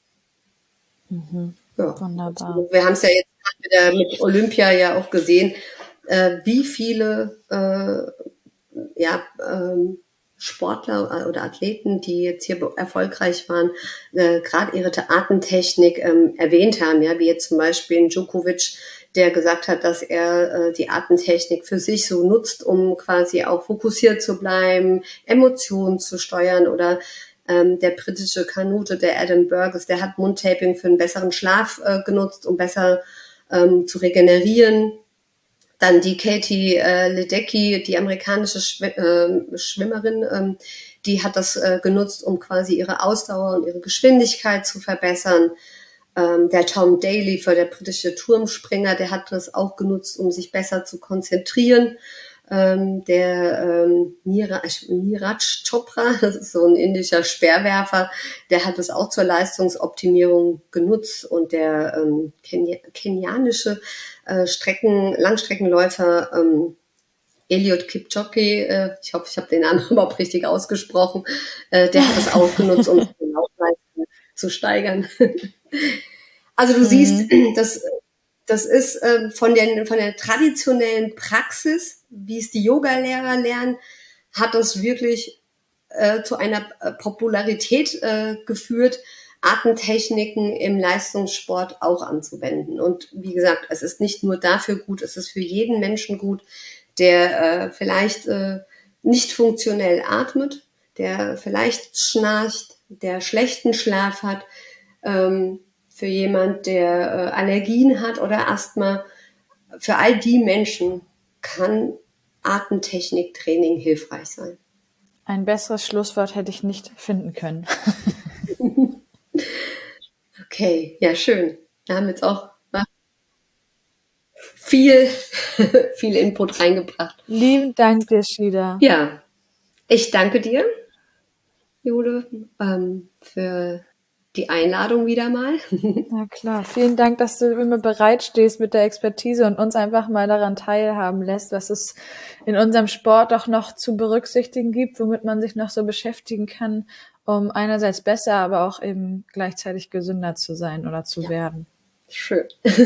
Mhm. Ja. Wunderbar. Also wir haben es ja jetzt wieder mit Olympia ja auch gesehen, äh, wie viele äh, ja, ähm, Sportler oder Athleten, die jetzt hier erfolgreich waren, äh, gerade ihre Atemtechnik ähm, erwähnt haben, ja, wie jetzt zum Beispiel Djokovic, der gesagt hat, dass er äh, die Atemtechnik für sich so nutzt, um quasi auch fokussiert zu bleiben, Emotionen zu steuern, oder ähm, der britische Kanute, der Adam Burgess, der hat Mundtaping für einen besseren Schlaf äh, genutzt, um besser ähm, zu regenerieren. Dann die Katie äh, Ledecky, die amerikanische Schw- äh, Schwimmerin, ähm, die hat das äh, genutzt, um quasi ihre Ausdauer und ihre Geschwindigkeit zu verbessern. Ähm, der Tom Daley, für der britische Turmspringer, der hat das auch genutzt, um sich besser zu konzentrieren. Ähm, der ähm, Niraj, Niraj Chopra, das ist so ein indischer Speerwerfer, der hat es auch zur Leistungsoptimierung genutzt. Und der ähm, Kenia, kenianische äh, Strecken, Langstreckenläufer ähm, Eliud Kipchoge, äh, ich hoffe, ich habe den Namen überhaupt richtig ausgesprochen, äh, der hat es auch genutzt, um die Laufleistung zu steigern. Also du mhm. siehst, das, das ist äh, von, den, von der traditionellen Praxis, wie es die Yoga-Lehrer lernen, hat das wirklich äh, zu einer äh, Popularität äh, geführt, Atemtechniken im Leistungssport auch anzuwenden. Und wie gesagt, es ist nicht nur dafür gut, es ist für jeden Menschen gut, der äh, vielleicht äh, nicht funktionell atmet, der vielleicht schnarcht, der schlechten Schlaf hat, ähm, für jemand, der äh, Allergien hat oder Asthma. Für all die Menschen kann Atemtechniktraining hilfreich sein. Ein besseres Schlusswort hätte ich nicht finden können. Okay, ja, schön. Wir haben jetzt auch viel, viel Input reingebracht. Lieben Dank dir, Shida. Ja, ich danke dir, Jule, ähm, für die Einladung wieder mal. Na klar, vielen Dank, dass du immer bereit stehst mit der Expertise und uns einfach mal daran teilhaben lässt, was es in unserem Sport auch noch zu berücksichtigen gibt, womit man sich noch so beschäftigen kann, um einerseits besser, aber auch eben gleichzeitig gesünder zu sein oder zu ja. werden. Schön.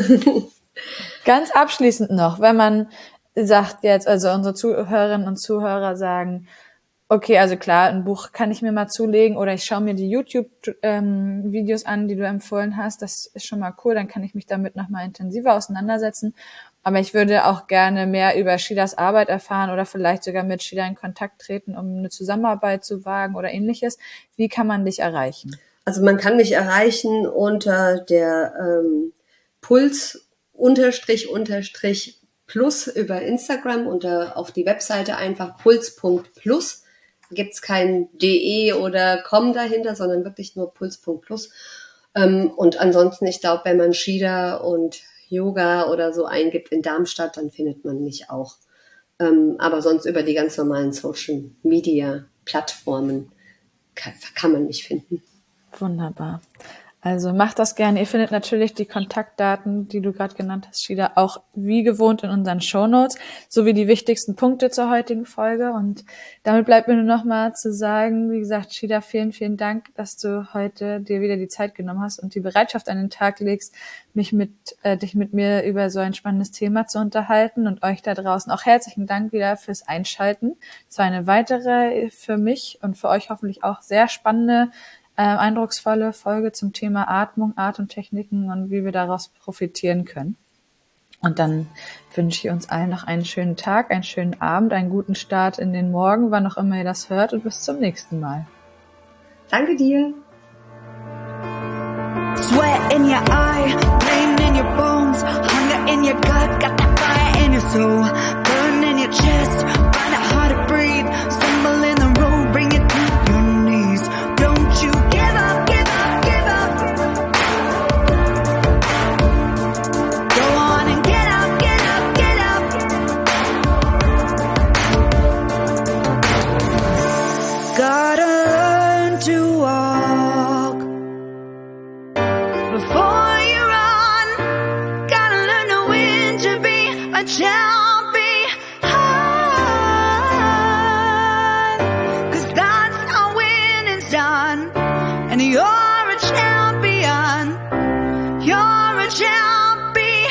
Ganz abschließend noch, wenn man sagt jetzt, also unsere Zuhörerinnen und Zuhörer sagen, okay, also klar, ein Buch kann ich mir mal zulegen oder ich schaue mir die YouTube-Videos ähm, an, die du empfohlen hast. Das ist schon mal cool, dann kann ich mich damit nochmal intensiver auseinandersetzen. Aber ich würde auch gerne mehr über Shidas Arbeit erfahren oder vielleicht sogar mit Shida in Kontakt treten, um eine Zusammenarbeit zu wagen oder ähnliches. Wie kann man dich erreichen? Also man kann mich erreichen unter der ähm, Puls unterstrich unterstrich plus über Instagram unter auf die Webseite einfach puls Punkt plus. Gibt es kein de oder com dahinter, sondern wirklich nur puls Punkt plus. Ähm, und ansonsten, ich glaube, wenn man Shida und Yoga oder so eingibt in Darmstadt, dann findet man mich auch. Ähm, aber sonst über die ganz normalen Social Media Plattformen kann, kann man mich finden. Wunderbar. Also macht das gerne. Ihr findet natürlich die Kontaktdaten, die du gerade genannt hast, Shida, auch wie gewohnt in unseren Shownotes, sowie die wichtigsten Punkte zur heutigen Folge. Und damit bleibt mir nur noch mal zu sagen, wie gesagt, Shida, vielen, vielen Dank, dass du heute dir wieder die Zeit genommen hast und die Bereitschaft an den Tag legst, mich mit äh, dich mit mir über so ein spannendes Thema zu unterhalten. Und euch da draußen auch herzlichen Dank wieder fürs Einschalten. Es war eine weitere für mich und für euch hoffentlich auch sehr spannende Äh, eindrucksvolle Folge zum Thema Atmung, Atemtechniken und wie wir daraus profitieren können. Und dann wünsche ich uns allen noch einen schönen Tag, einen schönen Abend, einen guten Start in den Morgen, wann auch immer ihr das hört, und bis zum nächsten Mal. Danke dir. Sweat in your eye, pain in your bones, hunger in your gut, got that fire in your soul, burn in your chest, find it hard to breathe, stumble in the road, bring it to your knees. Don't you give up, give up, give up. Go on and get up, get up, get up. Gotta learn to walk before you run. Gotta learn to win to be a champion. And you're a champion, you're a champion.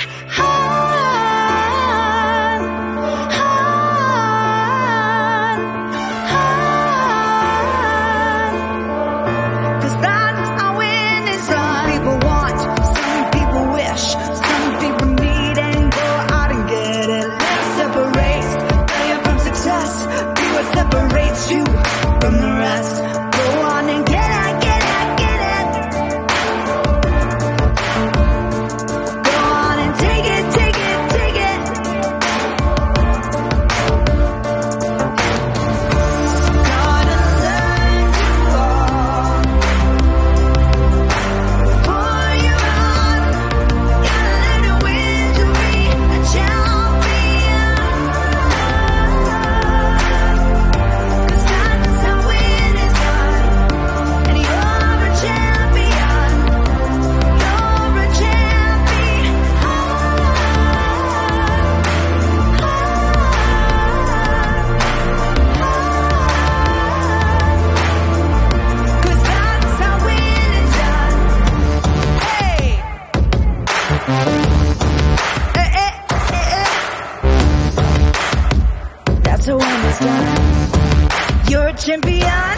champion.